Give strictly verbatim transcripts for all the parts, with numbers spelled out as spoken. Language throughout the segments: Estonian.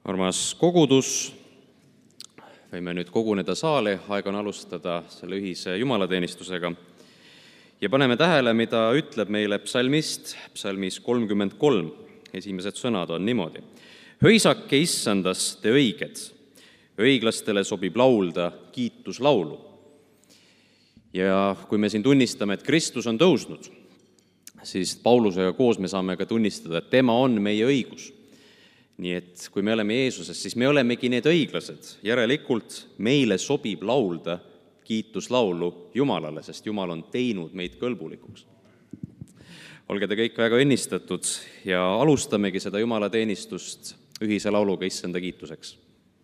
Armas kogudus, võime nüüd koguneda saali, aeg on alustada selle ühise jumalateenistusega. Ja paneme tähele, mida ütleb meile psalmist, psalmis kolmkümmend kolm. Esimesed sõnad on niimoodi. Hõisake issandas te õiged, õiglastele sobib laulda kiituslaulu. Ja kui me siin tunnistame, et Kristus on tõusnud, siis Paulusega koos me saame ka tunnistada, et tema on meie õigus. Nii et kui me oleme Jeesuses, siis me olemegi need õiglased. Järelikult meile sobib laulda kiituslaulu Jumalale, sest Jumal on teinud meid kõlbulikuks. Olge te kõik väga õnnistatud ja alustamegi seda jumalateenistust ühise lauluga issanda kiituseks.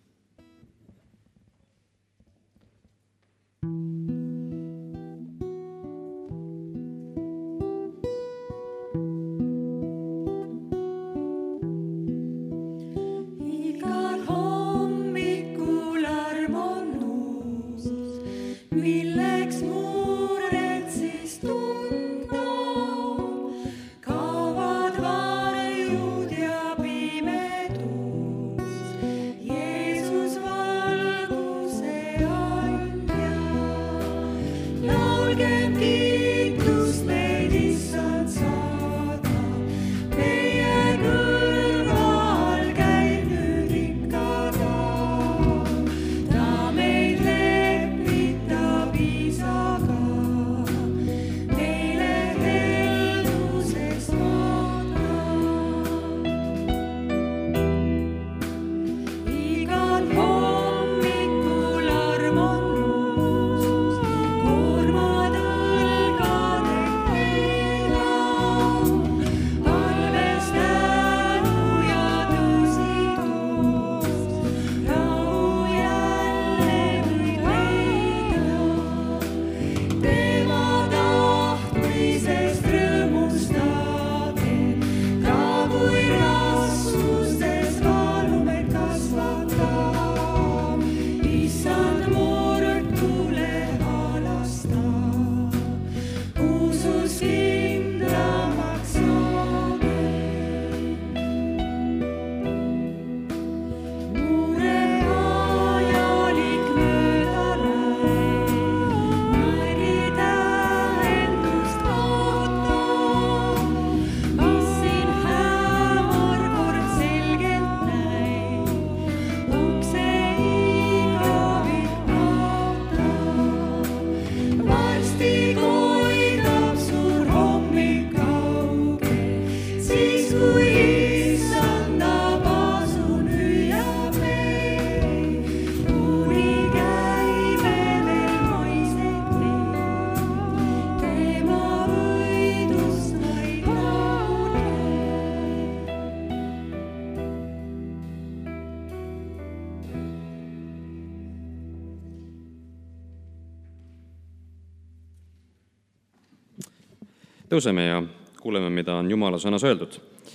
Tõuseme ja kuuleme, mida on Jumala sõnas öeldud.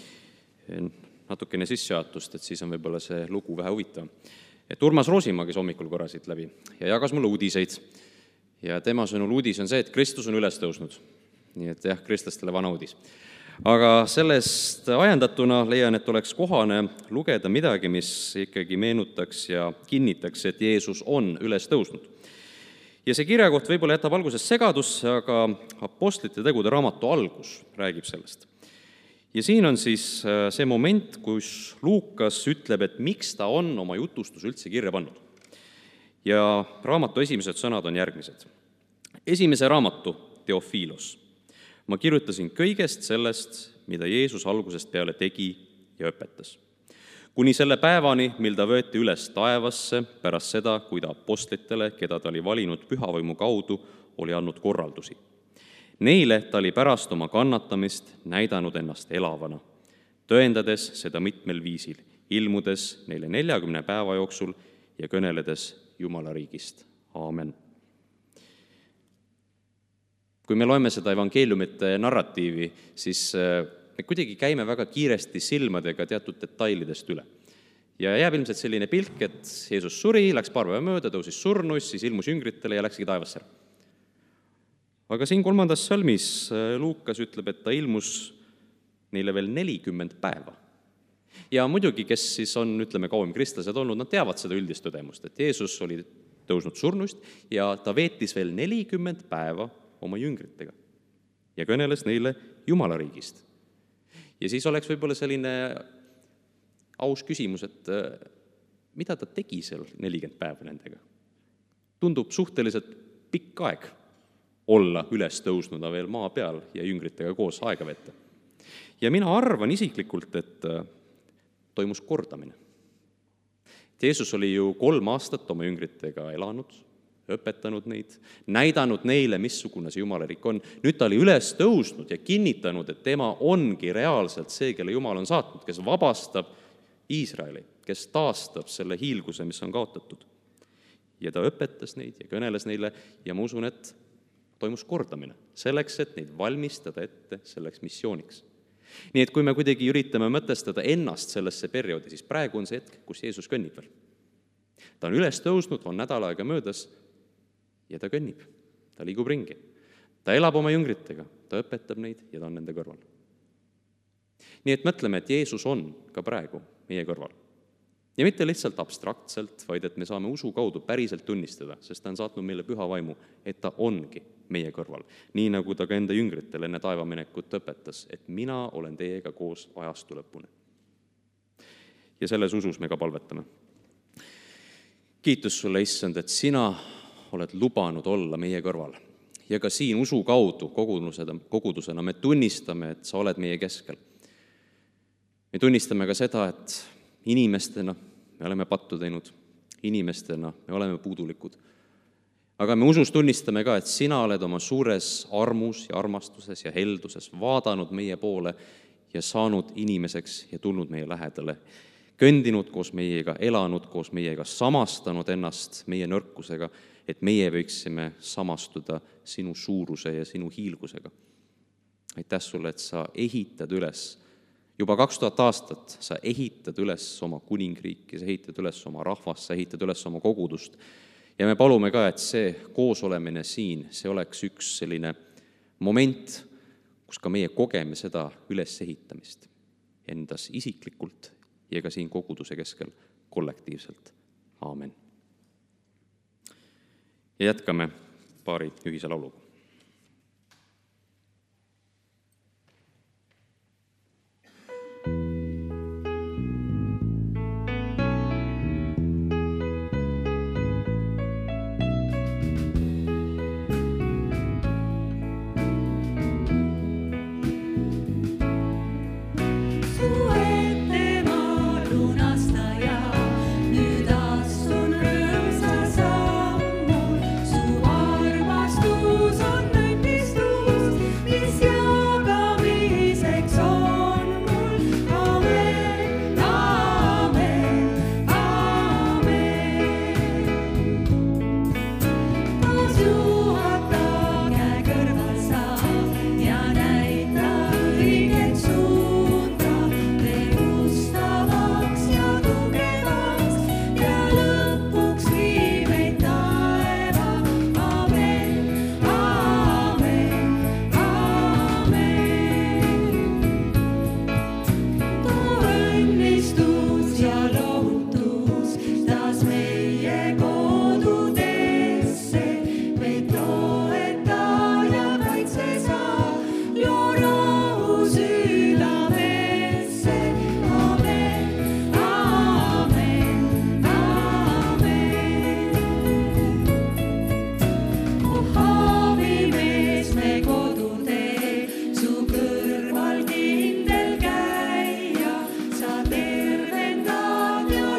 Natukene sissejuhatust, et siis on võib-olla see lugu vähe huvitav. Et Urmas Roosimaa, kes hommikul korra siit läbi ja jagas mulle uudiseid. Ja tema sõnul uudis on see, et Kristus on üles tõusnud. Nii et jah, kristlastele vana uudis. Aga sellest ajendatuna leian, et oleks kohane lugeda midagi, mis ikkagi meenutaks ja kinnitaks, et Jeesus on üles tõusnud. Ja see kirjakoht võib-olla jätab alguses segadusse, aga apostlite tegude raamatu algus räägib sellest. Ja siin on siis see moment, kus Luukas ütleb, et miks ta on oma jutustus üldse kirja pannud. Ja raamatu esimesed sõnad on järgmised. Esimese raamatu Teofilos. Ma kirjutasin kõigest sellest, mida Jeesus algusest peale tegi ja õpetas. Kuni selle päevani, mil ta võeti üles taevasse pärast seda, kui ta apostlitele, keda ta oli valinud pühavõimu kaudu, oli andnud korraldusi. Neile ta oli pärast oma kannatamist näidanud ennast elavana, tõendades seda mitmel viisil, ilmudes neile neljakümne päeva jooksul ja kõneledes Jumala riigist. Aamen. Kui me loeme seda evangeeliumite narratiivi, siis me kuidagi käime väga kiiresti silmadega teatud detailidest üle. Ja jääb ilmselt selline pilk, et Jeesus suri, läks paar päeva mööda, tõusis surnuis, siis ilmus jüngritele ja läkski taevasse. Aga siin kolmandas salmis Luukas ütleb, et ta ilmus neile veel nelikümmend päeva. Ja muidugi, kes siis on, ütleme, kauem kristlased olnud, nad teavad seda üldist tõdemust, et Jeesus oli tõusnud surnust ja ta veetis veel nelikümmend päeva oma jüngritega ja kõneles neile Jumala riigist. Ja siis oleks võib-olla selline aus küsimus, et mida ta tegi seal nelikümmend päeva nendega? Tundub suhteliselt pikk aeg olla üles tõusnuna veel maa peal ja jüngritega koos aega vette. Ja mina arvan isiklikult, et toimus kordamine. Jeesus oli ju kolm aastat oma jüngritega elanud, õpetanud neid, näidanud neile, missugune see Jumala riik on. Nüüd ta oli üles tõusnud ja kinnitanud, et tema ongi reaalselt see, kelle Jumal on saatnud, kes vabastab Iisraeli, kes taastab selle hiilguse, mis on kaotatud. Ja ta õpetas neid ja kõneles neile ja ma usun, et toimus kordamine selleks, et neid valmistada ette selleks missiooniks. Nii et kui me kuidagi üritame mõtestada ennast sellesse perioodi, siis praegu on see hetk, kus Jeesus kõnnib veel. Ta on üles tõusnud, on nädal aega möödas ja ta kõnnib. Ta liigub ringi. Ta elab oma jüngritega, ta õpetab neid ja ta on nende kõrval. Nii et mõtleme, et Jeesus on ka praegu meie kõrval. Ja mitte lihtsalt abstraktselt, vaid et me saame usu kaudu päriselt tunnistada, sest ta on saatnud meile püha vaimu, et ta ongi meie kõrval. Nii nagu ta ka enda jüngritel enne taevaminekut õpetas, et mina olen teiega koos ajastu lõpuni. Ja selles usus me ka palvetame. Kiitus sulle, Issand, et sina oled lubanud olla meie kõrval. Ja ka siin usu kaudu kogudusena me tunnistame, et sa oled meie keskel. Me tunnistame ka seda, et inimestena me oleme pattu teinud, inimestena me oleme puudulikud. Aga me usus tunnistame ka, et sina oled oma suures armus ja armastuses ja helduses vaadanud meie poole ja saanud inimeseks ja tulnud meie lähedale, kõndinud koos meiega, elanud koos meiega, samastanud ennast meie nõrkusega, et meie võiksime samastuda sinu suuruse ja sinu hiilgusega. Aitäh sulle, et sa ehitad üles juba kaks tuhat aastat, sa ehitad üles oma kuningriiki, sa ehitad üles oma rahvast, sa ehitad üles oma kogudust. Ja me palume ka, et see koosolemine siin, see oleks üks selline moment, kus ka meie kogeme seda ülesehitamist endas isiklikult ja ka siin koguduse keskel kollektiivselt. Aamen. Ja jätkame paari ühise lauluga. Sa tervendad ja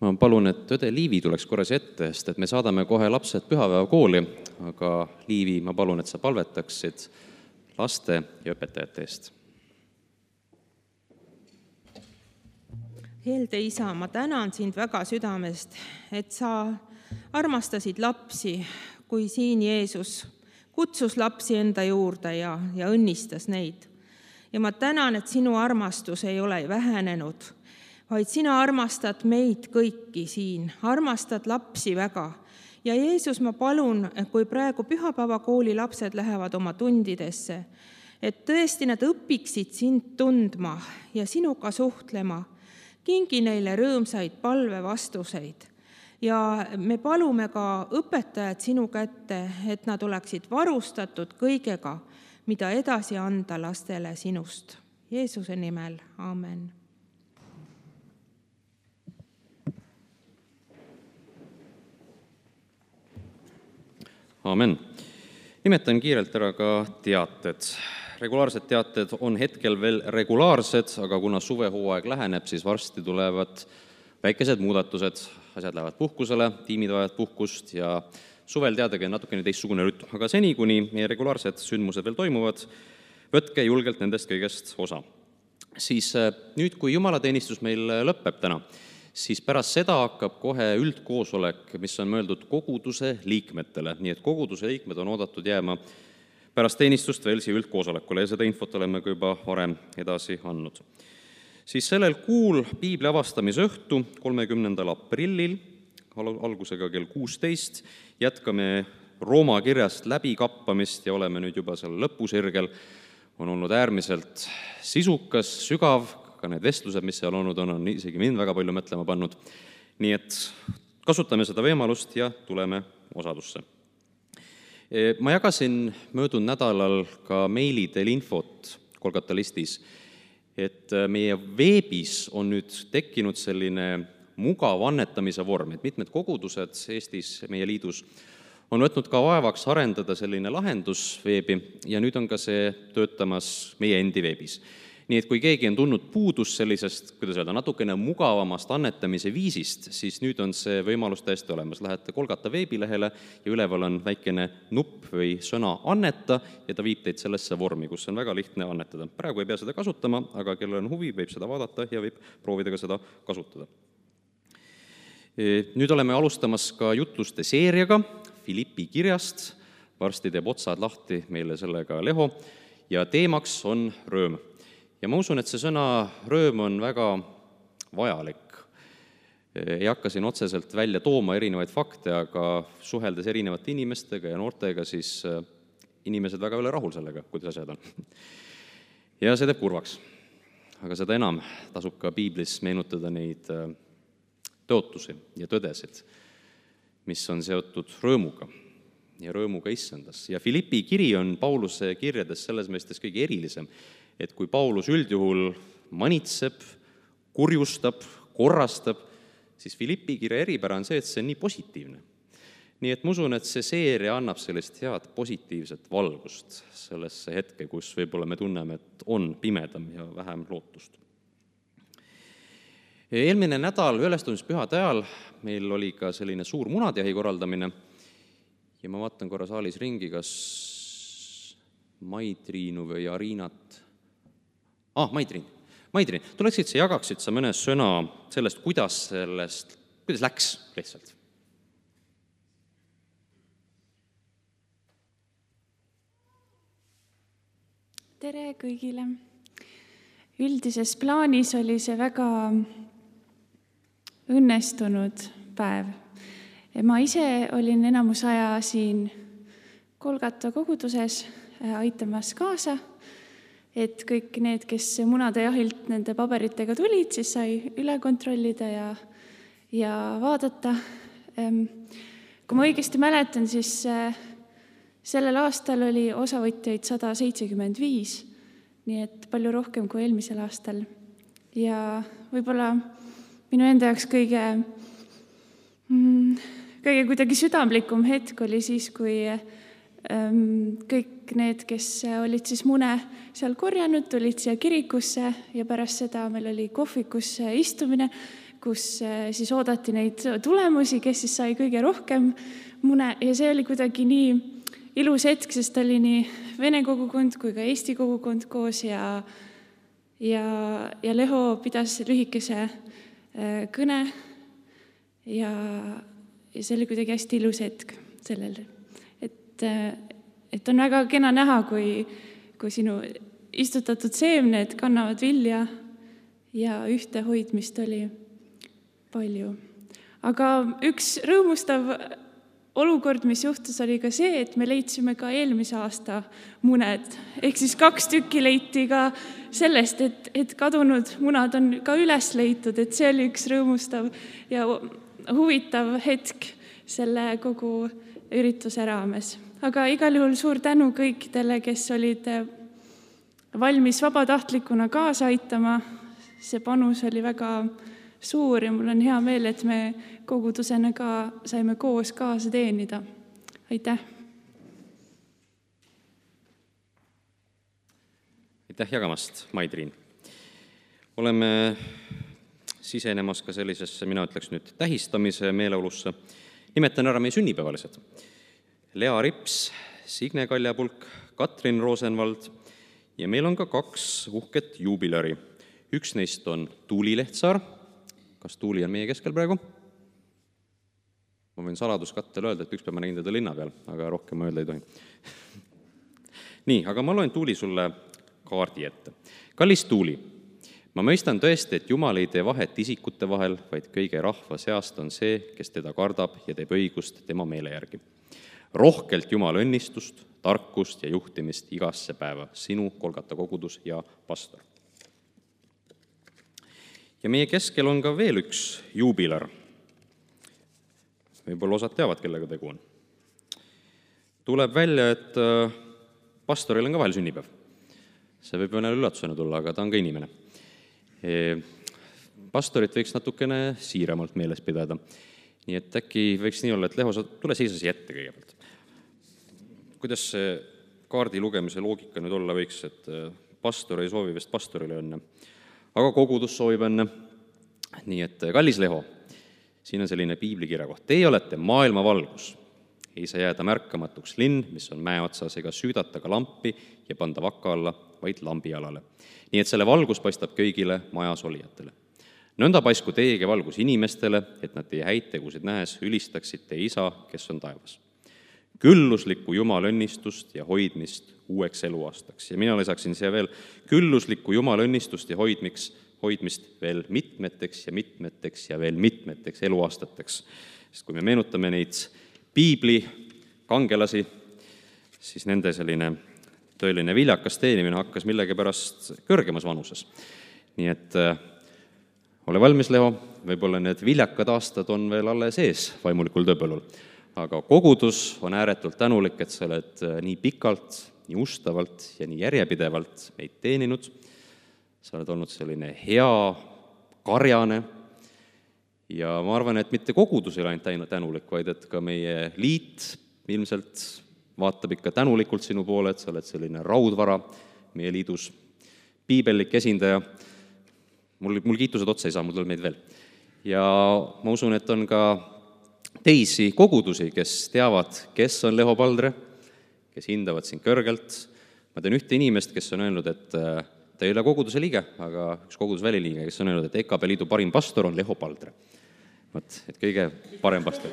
ma palun, et õde Liivi tuleks korra siia ette, sest et me saadame kohe lapsed pühapäevakooli, aga Liivi, ma palun, et sa palvetaksid laste ja õpetajate eest. Helde isa, ma tänan sind väga südamest, et sa armastasid lapsi, kui siin Jeesus kutsus lapsi enda juurde ja, ja õnnistas neid. Ja ma tänan, et sinu armastus ei ole vähenenud, vaid sina armastad meid kõiki siin, armastad lapsi väga. Ja Jeesus, ma palun, kui praegu pühapäevakooli lapsed lähevad oma tundidesse, et tõesti nad õpiksid sind tundma ja sinuga suhtlema, kingi neile rõõmsaid palvevastuseid. Ja me palume ka õpetajad sinu kätte, et nad oleksid varustatud kõigega, mida edasi anda lastele sinust. Jeesuse nimel, aamen. Aamen. Nimetan kiirelt ära ka teated. Regulaarsed teated on hetkel veel regulaarsed, aga kuna suvehooaeg läheneb, siis varsti tulevad väikesed muudatused. Asjad lähevad puhkusele, tiimid vajavad puhkust ja suvel teadagi natukene teistsugune rütm. Aga seni, kuni meie regulaarsed sündmused veel toimuvad, võtke julgelt nendest kõigest osa. Siis nüüd, kui jumalateenistus meil lõpeb täna, siis pärast seda hakkab kohe üldkoosolek, mis on mõeldud koguduse liikmetele. Nii et koguduse liikmed on oodatud jääma pärast teenistust veel siia üldkoosolekule ja seda infot oleme ka juba varem edasi andnud. Siis sellel kuul piibli avastamise õhtu, kolmekümnendal aprillil, algusega kell kuusteist, jätkame Rooma kirjast läbikappamist ja oleme nüüd juba seal lõpusirgel. On olnud äärmiselt sisukas, sügav, ka need vestlused, mis seal olnud on, on isegi mind väga palju mõtlema pannud. Nii et kasutame seda võimalust ja tuleme osadusse. Ma jagasin möödunud nädalal ka meilidel infot Kolgata listis, et meie veebis on nüüd tekkinud selline mugav annetamise vorm, et mitmed kogudused Eestis, meie liidus, on võtnud ka vaevaks arendada selline lahendus veebi ja nüüd on ka see töötamas meie endi veebis. Nii et kui keegi on tundnud puudus sellisest, kuidas öelda, natukene mugavamast annetamise viisist, siis nüüd on see võimalus täiesti olemas. Lähete Kolgata veebilehele ja üleval on väikene nupp või sõna anneta ja ta viib teid sellesse vormi, kus on väga lihtne annetada. Praegu ei pea seda kasutama, aga kellel on huvi, võib seda vaadata ja võib proovida ka seda kasutada. Nüüd oleme alustamas ka jutluste seeriaga Filippi kirjast. Varsti teeb otsad lahti meile sellega Leho ja teemaks on rõõm. Ja ma usun, et see sõna rõõm on väga vajalik. Ei hakka siin otseselt välja tooma erinevaid fakte, aga suheldes erinevate inimestega ja noortega, siis inimesed väga ei ole rahul sellega, kuidas asjad on. Ja see teeb kurvaks. Aga seda enam tasub ka piiblis meenutada neid tõotusi ja tõdesid, mis on seotud rõõmuga ja rõõmuga issandas. Ja Filippi kiri on Pauluse kirjades selles mõistes kõige erilisem, et kui Paulus üldjuhul manitseb, kurjustab, korrastab, siis Filippi kirja eripära on see, et see on nii positiivne. Nii et ma usun, et see seeria annab sellist head positiivset valgust sellesse hetke, kus võib-olla me tunneme, et on pimedam ja vähem lootust. Eelmine nädal ülestumispühade ajal meil oli ka selline suur munadjahi korraldamine ja ma vaatan korra saalis ringi, kas Maidriinu või Arinat. Ah, Maidriin. Maidriin, tuleksid sa jagaksid sa mõne sõna sellest, kuidas sellest, kuidas läks lihtsalt? Tere kõigile! Üldises plaanis oli see väga õnnestunud päev. Ma ise olin enamus aja siin Kolgata koguduses aitamas kaasa, et kõik need, kes munade jahilt nende paberitega tulid, siis sai üle kontrollida ja, ja vaadata. Kui ma õigesti mäletan, siis sellel aastal oli osavõtjaid sada seitsekümmend viis, nii et palju rohkem kui eelmisel aastal. Ja võib-olla minu enda jaoks kõige, kõige kuidagi südamlikum hetk oli siis, kui kõik need, kes olid siis mune seal korjanud, tulid siia kirikusse ja pärast seda meil oli kohvikusse istumine, kus siis oodati neid tulemusi, kes siis sai kõige rohkem mune ja see oli kuidagi nii ilus hetk, sest oli nii vene kogukond kui ka eesti kogukond koos ja, ja, ja Leho pidas lühikese kõne ja, ja see oli kuidagi hästi ilus hetk sellel, et, et on väga kena näha, kui, kui sinu istutatud seemned kannavad vilja ja ühte hoidmist oli palju. Aga üks rõõmustav olukord, mis juhtus, oli ka see, et me leidsime ka eelmise aasta muned. Ehk siis kaks tükki leiti ka sellest, et, et kadunud munad on ka üles leitud, et see oli üks rõõmustav ja huvitav hetk selle kogu ürituse raames. Aga igal juhul suur tänu kõikidele, kes olid valmis vabatahtlikuna kaasa aitama. See panus oli väga suur ja mul on hea meel, et me kogudusena ka saime koos kaasa teenida. Aitäh! Aitäh jagamast, Maidriin! Oleme sisenemas ka sellisesse, mina ütleks nüüd, tähistamise meeleolusse. Nimetan ära meie sünnipäevalised. Lea Rips, Signe Kaljapulk, Katrin Rosenvald ja meil on ka kaks uhket juubilari. Üks neist on Tuuli Lehtsaar. Kas Tuuli on meie keskel praegu? Ma võin saladuskattel öelda, et üks päev ma nägin teda linna peal, aga rohkem ma öelda ei tohi. Nii, aga ma loen Tuuli sulle kaardi ette. Kallis Tuuli, ma mõistan tõesti, et Jumal ei tee vahet isikute vahel, vaid kõige rahva seast on see, kes teda kardab ja teeb õigust tema meele järgi. Rohkelt Jumal õnnistust, tarkust ja juhtimist igasse päeva, sinu Kolgata kogudus ja pastor. Ja meie keskel on ka veel üks juubilar. Võib-olla osad teavad, kellega tegu on. Tuleb välja, et pastoril on ka vahel sünnipäev. See võib mõnele üllatusena tulla, aga ta on ka inimene. Pastorit võiks natukene siiramalt meeles pidada. Nii et äkki võiks nii olla, et Leho, sa tule seisa siia ette kõigepealt. Kuidas see kaardi lugemise loogika nüüd olla võiks, et pastor ei soovi vist pastorile õnne, aga kogudus soovib õnne. Nii et kallis Leho, siin on selline piiblikirja koht. Teie olete maailma valgus. Ei saa jääda märkamatuks linn, mis on mäe otsas, ega süüdata ka lampi ja panda vaka alla, vaid lambi alale. Nii et selle valgus paistab kõigile majas olijatele. Nõnda paisku teiegi valgus inimestele, et nad teie häid tegusid nähes ülistaksid teie isa, kes on taevas. Külluslikku Jumal õnnistust ja hoidmist uueks eluaastaks. Ja mina lisaksin siia veel külluslikku Jumal õnnistust ja hoidmiks, hoidmist veel mitmeteks ja mitmeteks ja veel mitmeteks eluaastateks. Sest kui me meenutame neid piibli kangelasi, siis nende selline tõeline viljakas teenimine hakkas millegi pärast kõrgemas vanuses. Nii et äh, ole valmis, Leho, võib-olla need viljakad aastad on veel alles ees vaimulikul tööpõllul. Aga kogudus on ääretult tänulik, et sa oled nii pikalt, nii ustavalt ja nii järjepidevalt meid teeninud. Sa oled olnud selline hea, karjane ja ma arvan, et mitte kogudus ei ole ainult tänulik, vaid et ka meie liit ilmselt vaatab ikka tänulikult sinu poole, et sa oled selline raudvara meie liidus, piibellik esindaja. Mul, mul kiitused otsa ei saa, mul tuleb meid veel. Ja ma usun, et on ka teisi kogudusi, kes teavad, kes on Leho Paldre, kes hindavad sind kõrgelt. Ma tean ühte inimest, kes on öelnud, et ta ei ole koguduse liige, aga üks kogudusväliliige, kes on öelnud, et E K P Liidu parim pastor on Leho Paldre. Võt, et kõige parem pastor.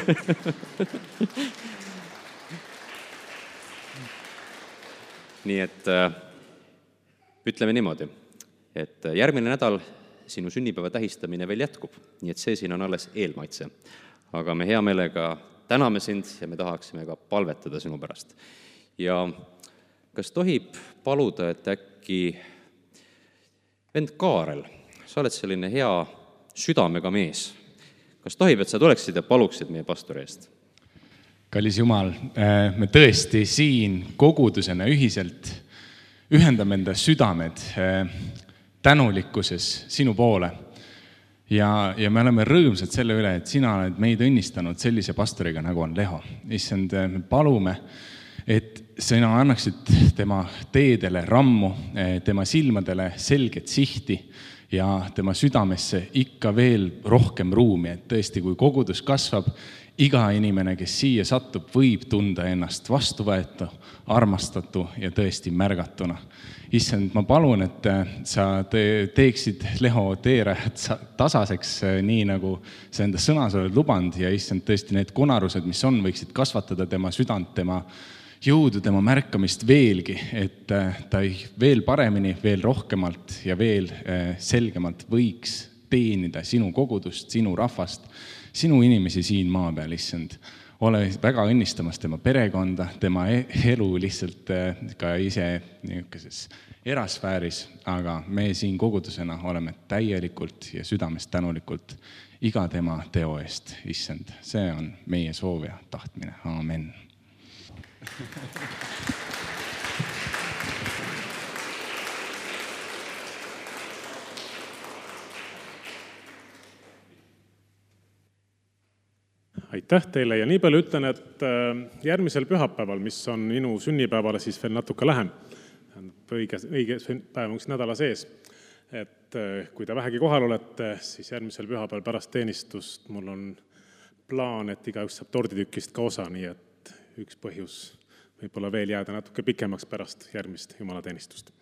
Nii et ütleme niimoodi, et järgmine nädal sinu sünnipäeva tähistamine veel jätkub, nii et see siin on alles eelmaitse. Aga me hea meelega täname sind ja me tahaksime ka palvetada sinu pärast. Ja kas tohib paluda, et äkki vend Kaarel, sa oled selline hea südamega mees. Kas tohib, et sa tuleksid ja paluksid meie pastori eest? Kallis Jumal, me tõesti siin kogudusena ühiselt ühendame enda südamed tänulikkuses sinu poole. Ja, ja me oleme rõõmsad selle üle, et sina oled meid õnnistanud sellise pastoriga, nagu on Leho. Issand, me palume, et sina annaksid tema teedele rammu, tema silmadele selget sihti ja tema südamesse ikka veel rohkem ruumi, et tõesti, kui kogudus kasvab, iga inimene, kes siia satub, võib tunda ennast vastuvõetu, armastatu ja tõesti märgatuna. Issand, ma palun, et sa te teeksid Leho teerajad tasaseks, nii nagu sa enda sõnas oled lubanud, ja issand, tõesti need konarused, mis on, võiksid kasvatada tema südant, tema jõudu, tema märkamist veelgi, et ta veel paremini, veel rohkemalt ja veel selgemalt võiks teenida sinu kogudust, sinu rahvast, sinu inimesi siin maa peal, issand. Ole väga õnnistamas tema perekonda, tema elu lihtsalt ka ise niisuguses erasfääris, aga me siin kogudusena oleme täielikult ja südamest tänulikult iga tema teo eest, issand. See on meie soov ja tahtmine. Aamen. Aitäh teile ja nii palju ütlen, et järgmisel pühapäeval, mis on minu sünnipäevale siis veel natuke lähem, õige, õige päev on nädala sees, et kui te vähegi kohal olete, siis järgmisel pühapäeval pärast teenistust mul on plaan, et igaüks saab torditükist ka osa, nii et üks põhjus võib-olla veel jääda natuke pikemaks pärast järgmist jumalateenistust.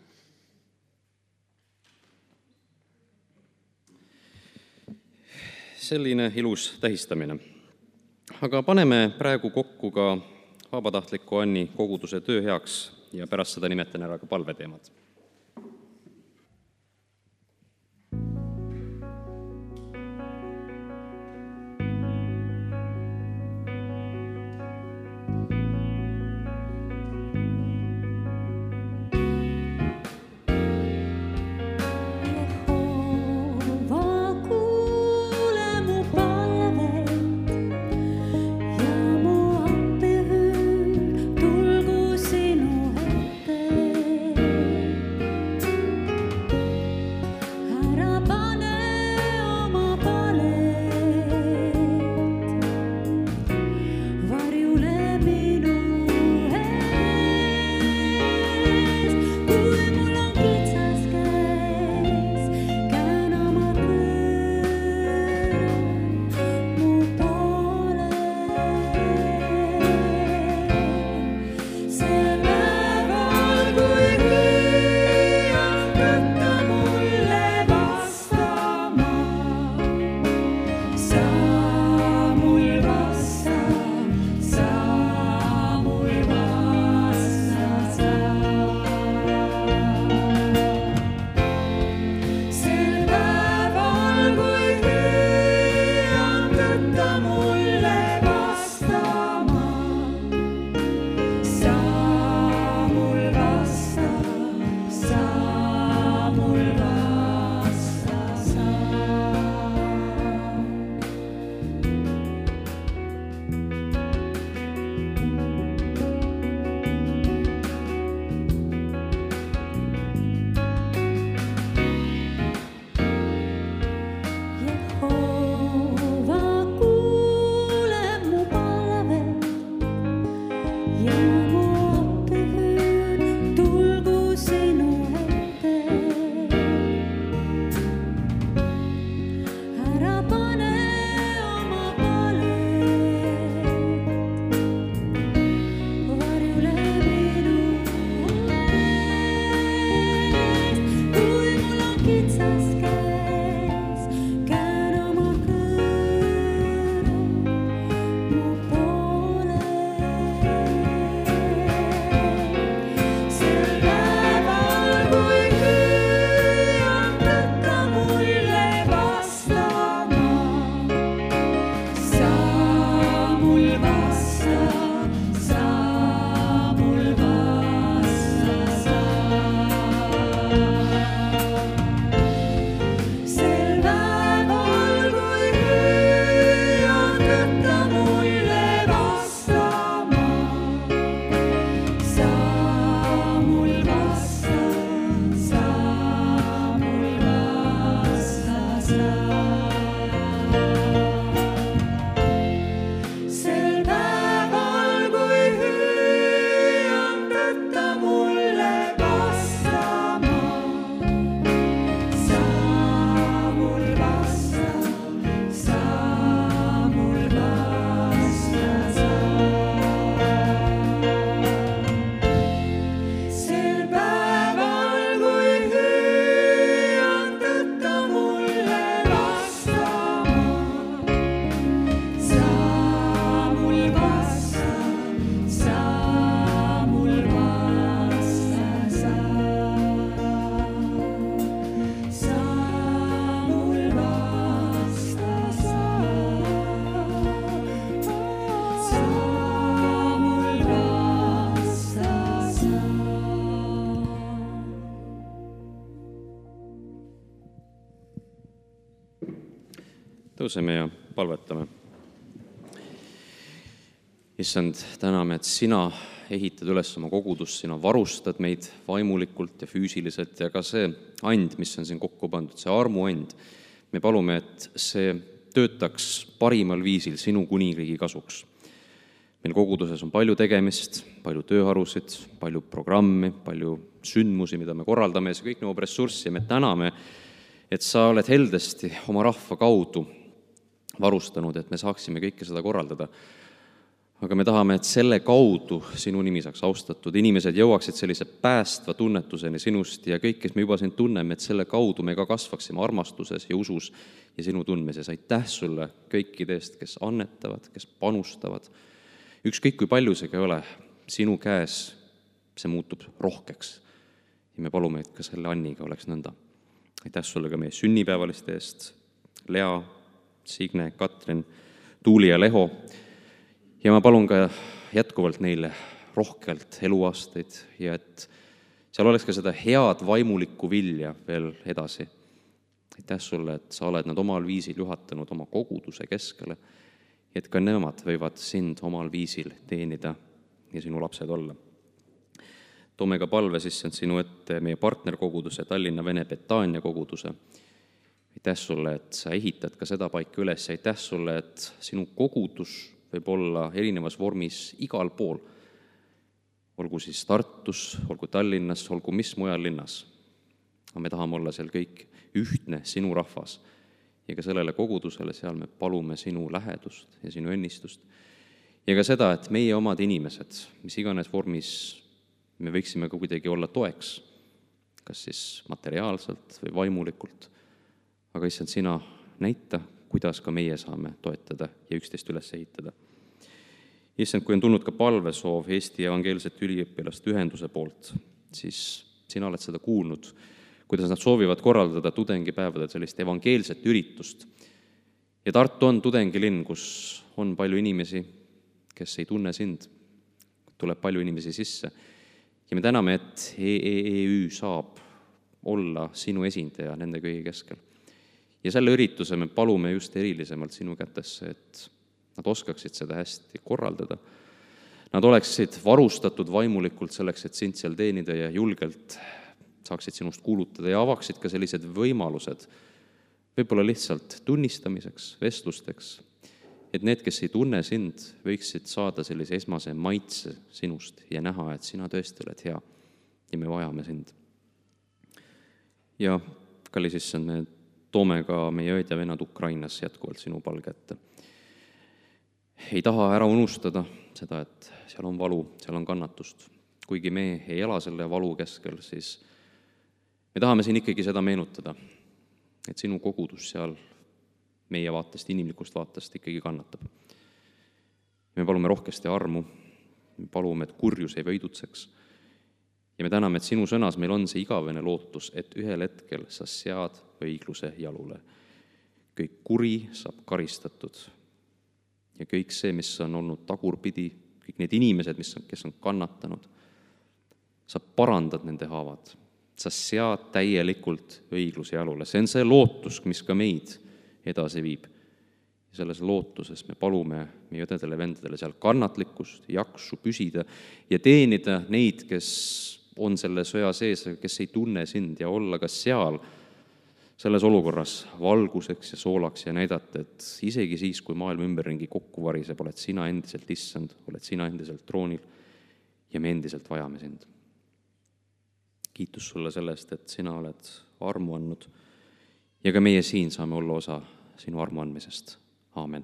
Selline ilus tähistamine. Aga paneme praegu kokku ka vabatahtliku Anni koguduse töö heaks ja pärast seda nimetan ära ka palveteemad. Tulgu sinu ette. Tõuseme ja palvetame. Issand, täname, et sina ehitad üles oma kogudust, sina varustad meid vaimulikult ja füüsiliselt ja ka see and, mis on siin kokku pandud, see armuand, me palume, et see töötaks parimal viisil sinu kuningriigi kasuks. Meil koguduses on palju tegemist, palju tööharusid, palju programmi, palju sündmusi, mida me korraldame ja see kõik nõuab ressurssi ja me täname, et sa oled heldesti oma rahva kaudu varustanud, et me saaksime kõike seda korraldada. Aga me tahame, et selle kaudu sinu nimi saaks austatud, inimesed jõuaksid sellise päästva tunnetuseni sinust ja kõik, kes me juba sind tunneme, et selle kaudu me ka kasvaksime armastuses ja usus ja sinu tundmises. Aitäh sulle kõikide eest, kes annetavad, kes panustavad. Ükskõik kui palju see ka ole, sinu käes see muutub rohkeks. Ja me palume, et ka selle Anniga oleks nõnda. Aitäh sulle ka meie sünnipäevaliste eest, Lea, Signe, Katrin, Tuuli ja Leho. Ja ma palun ka jätkuvalt neile rohkelt eluaastaid ja et seal oleks ka seda head vaimulikku vilja veel edasi. Aitäh sulle, et sa oled nad omal viisil juhatanud oma koguduse keskele, et ka nemad võivad sind omal viisil teenida ja sinu lapsed olla. Toome ka palve sisse sinu ette meie partnerkoguduse, Tallinna Vene Betaania koguduse. Aitäh sulle, et sa ehitad ka seda paika üles ja aitäh sulle, et sinu kogudus võib olla erinevas vormis igal pool, olgu siis Tartus, olgu Tallinnas, olgu mis mujal linnas. Aga me tahame olla seal kõik ühtne sinu rahvas ja ka sellele kogudusele seal me palume sinu lähedust ja sinu õnnistust. Ja ka seda, et meie omad inimesed, mis iganes vormis me võiksime ka kuidagi olla toeks, kas siis materiaalselt või vaimulikult, aga issand, sina näita, kuidas ka meie saame toetada ja üksteist üles ehitada. Issand, kui on tulnud ka palvesoov Eesti evangeelsete üliõpilaste ühenduse poolt, siis sina oled seda kuulnud, kuidas nad soovivad korraldada tudengipäevadel sellist evangeelset üritust. Ja Tartu on tudengilinn, kus on palju inimesi, kes ei tunne sind, tuleb palju inimesi sisse. Ja me täname, et E E E Ü saab olla sinu esindaja nende kõigi keskel. Ja selle ürituse me palume just erilisemalt sinu kätesse, et nad oskaksid seda hästi korraldada. Nad oleksid varustatud vaimulikult selleks, et sind seal teenida ja julgelt saaksid sinust kuulutada ja avaksid ka sellised võimalused, võib-olla lihtsalt tunnistamiseks, vestlusteks, et need, kes ei tunne sind, võiksid saada sellise esmase maitse sinust ja näha, et sina tõesti oled hea ja me vajame sind. Ja kallis issand, me toome ka meie õed ja vennad Ukrainas jätkuvalt sinu palge ette. Ei taha ära unustada seda, et seal on valu, seal on kannatust. Kuigi me ei ela selle valu keskel, siis me tahame siin ikkagi seda meenutada, et sinu kogudus seal meie vaatest, inimlikust vaatest ikkagi kannatab. Me palume rohkesti armu, me palume, et kurjus ei võidutseks. Ja me täname, et sinu sõnas meil on see igavene lootus, et ühel hetkel sa sead õigluse jalule. Kõik kuri saab karistatud ja kõik see, mis on olnud tagurpidi, kõik need inimesed, mis on, kes on kannatanud, sa parandad nende haavad. Sa sead täielikult õigluse jalule. See on see lootus, mis ka meid edasi viib. Ja selles lootuses me palume meie õdedele vendadele seal kannatlikkust, jaksu püsida ja teenida neid, kes on selle sõja sees, kes ei tunne sind ja olla ka seal selles olukorras valguseks ja soolaks ja näidata, et isegi siis, kui maailm ümberringi kokku variseb, oled sina endiselt issand, oled sina endiselt troonil ja me endiselt vajame sind. Kiitus sulle sellest, et sina oled armu andnud ja ka meie siin saame olla osa sinu armu andmisest. Aamen.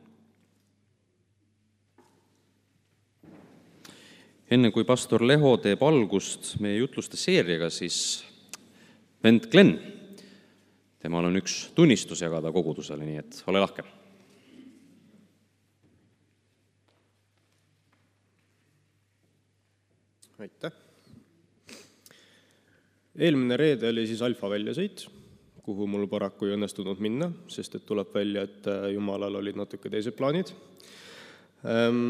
Enne kui pastor Leho teeb algust meie jutluste seeriaga, siis vend Glenn, temal on üks tunnistus jagada kogudusele, nii et ole lahke. Aitäh. Eelmine reede oli siis alfa väljasõit, kuhu mul paraku ei õnnestunud minna, sest et tuleb välja, et Jumalal olid natuke teised plaanid. Ähm,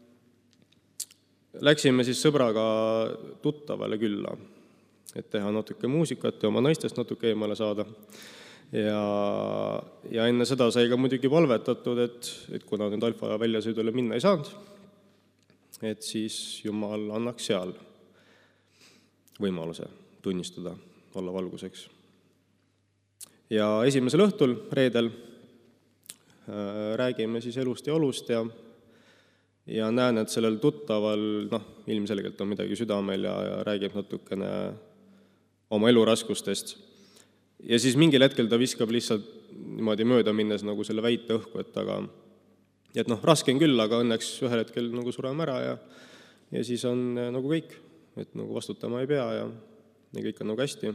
Läksime siis sõbraga tuttavale külla, et teha natuke muusikat ja oma naistest natuke eemale saada. ja, ja enne seda sai ka muidugi palvetatud, et, et kuna nüüd alfa väljasõidule minna ei saanud, et siis Jumal annaks seal võimaluse tunnistada, olla valguseks. Ja esimesel õhtul, reedel, räägime siis elust ja olust ja, ja näen, et sellel tuttaval, noh, ilmselgelt on midagi südamel ja, ja räägib natukene oma eluraskustest. Ja siis mingil hetkel ta viskab lihtsalt niimoodi mööda minnes nagu selle väite õhku, et aga, et noh, raske on küll, aga õnneks ühel hetkel nagu sureme ära ja, ja siis on nagu kõik, et nagu vastutama ei pea ja, ja kõik on nagu hästi.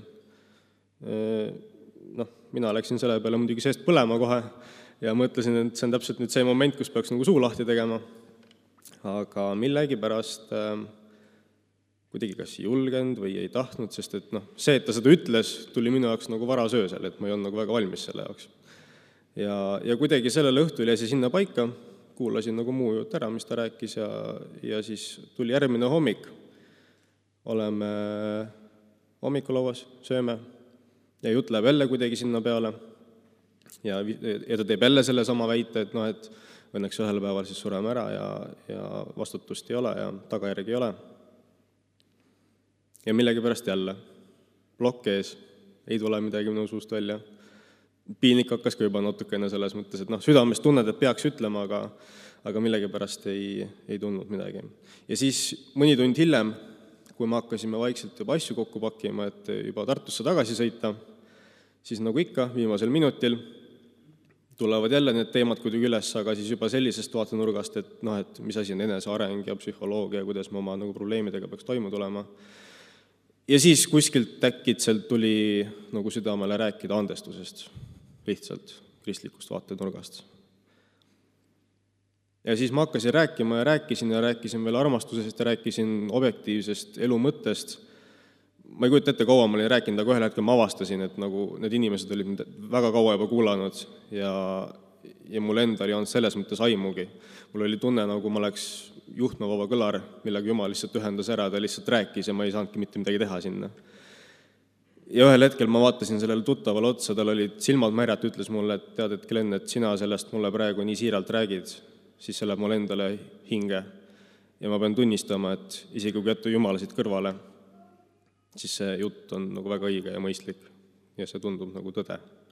Noh, mina läksin selle peale muidugi seest põlema kohe ja mõtlesin, et see on täpselt nüüd see moment, kus peaks nagu suu lahti tegema. Aga millegi pärast äh, kuidagi kas ei julgenud või ei tahtnud, sest et noh, see, et ta seda ütles, tuli minu jaoks nagu varasöösel, et ma ei olnud nagu väga valmis selle jaoks. Ja, ja kuidagi sellele õhtul jäi see sinna paika, kuulasin nagu muu jutt ära, mis ta rääkis ja, ja siis tuli järgmine hommik. Oleme hommikulauas, sööme ja jutt läheb jälle kuidagi sinna peale. Ja, ja ta teeb jälle selle sama väite, et, noh, et õnneks ühel päeval siis sureme ära ja, ja vastutust ei ole ja tagajärgi ei ole. Ja millegi pärast jälle. Plokk ees, ei tule midagi minu suust välja. Piinik hakkas ka juba natukene selles mõttes, et noh, südames tunned, et peaks ütlema, aga, aga millegi pärast ei, ei tundnud midagi. Ja siis mõni tund hiljem, kui me hakkasime vaikselt juba asju kokku pakkima, et juba Tartusse tagasi sõita, siis nagu ikka, viimasel minutil tulevad jälle need teemad kuidagi üles, aga siis juba sellisest vaatenurgast, et, noh, et mis asi on eneseareng ja psühholoogia, kuidas me oma nagu probleemidega peaks toime tulema. Ja siis kuskilt äkitselt tuli nagu südamele rääkida andestusest, lihtsalt kristlikust vaatenurgast. Ja siis ma hakkasin rääkima ja rääkisin ja rääkisin veel armastusest ja rääkisin objektiivsest elu mõttest. Ma ei kujuta ette, kaua ma olin rääkinud, aga ühel hetkel ma avastasin, et nagu need inimesed olid väga kaua juba kuulanud ja, ja mul endal ei olnud selles mõttes aimugi. Mul oli tunne, nagu ma oleks juhtmevaba kõlar, millega Jumal lihtsalt ühendas ära, ta lihtsalt rääkis ja ma ei saanudki mitte midagi teha sinna. Ja ühel hetkel ma vaatasin sellele tuttaval otsa, tal olid silmad märjat, ütles mulle, et tead, et Glenn, et sina sellest mulle praegu nii siiralt räägid, siis see läheb mulle endale hinge. Ja ma pean tunnistama, et isegi kui jätta Jumala siit kõrvale, siis see jutt on nagu väga õige ja mõistlik ja see tundub nagu tõde.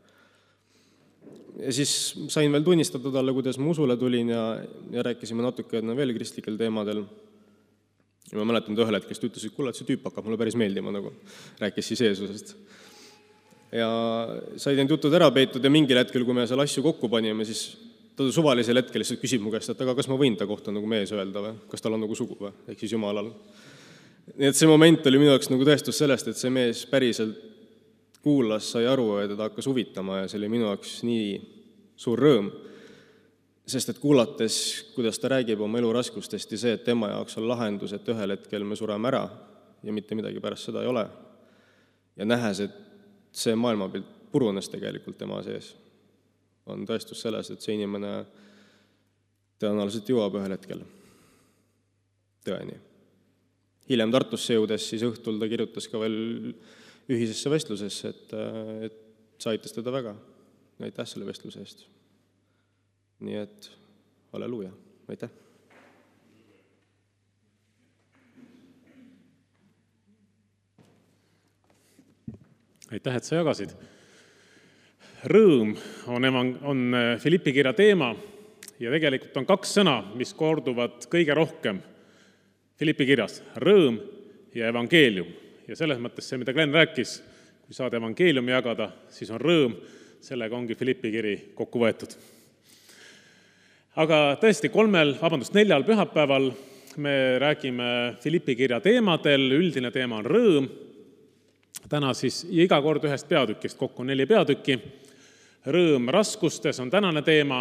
Ja siis sain veel tunnistada talle, kuidas ma usule tulin ja, ja rääkisime natuke no, veel kristlikel teemadel. Ja ma mäletan, et ühel hetkest ütles, et kuule, et see tüüp hakkab mulle päris meeldima, nagu rääkis siis Jeesusest. Ja sai need jutud ära peitud ja mingil hetkel, kui me seal asju kokku panime, siis ta suvalisel hetkel lihtsalt küsib mu käest, et aga kas ma võin ta kohta nagu mees öelda või? Kas tal on nagu sugu või? Ehk siis Jumalal. Nii et see moment oli minu jaoks nagu tõestus sellest, et see mees päriselt kuulas, sai aru ja teda hakkas huvitama ja see oli minu jaoks nii suur rõõm, sest et kuulates, kuidas ta räägib oma elu raskustest ja see, et tema jaoks on lahendus, et ühel hetkel me sureme ära ja mitte midagi pärast seda ei ole. Ja nähes, et see maailmapilt purunes tegelikult tema sees, on tõestus selles, et see inimene tõenäoliselt jõuab ühel hetkel tõeni. Hiljem Tartusse jõudes, siis õhtul ta kirjutas ka veel ühisesse vestlusesse, et, et sa aitas teda väga. Aitäh selle vestluse eest. Nii et halleluuja. Aitäh. Aitäh, et sa jagasid. Rõõm on, on Filippi kirja teema ja tegelikult on kaks sõna, mis korduvad kõige rohkem Filippi kirjas, rõõm ja evangeelium. Ja selles mõttes see, mida Glenn rääkis, kui saad evangeeliumi jagada, siis on rõõm, sellega ongi Filippi kiri kokku võetud. Aga tõesti kolmel, vabandust, neljal pühapäeval me räägime Filippi kirja teemadel, üldine teema on rõõm. Täna siis iga kord ühest peatükist, kokku neli peatükki. Rõõm raskustes on tänane teema.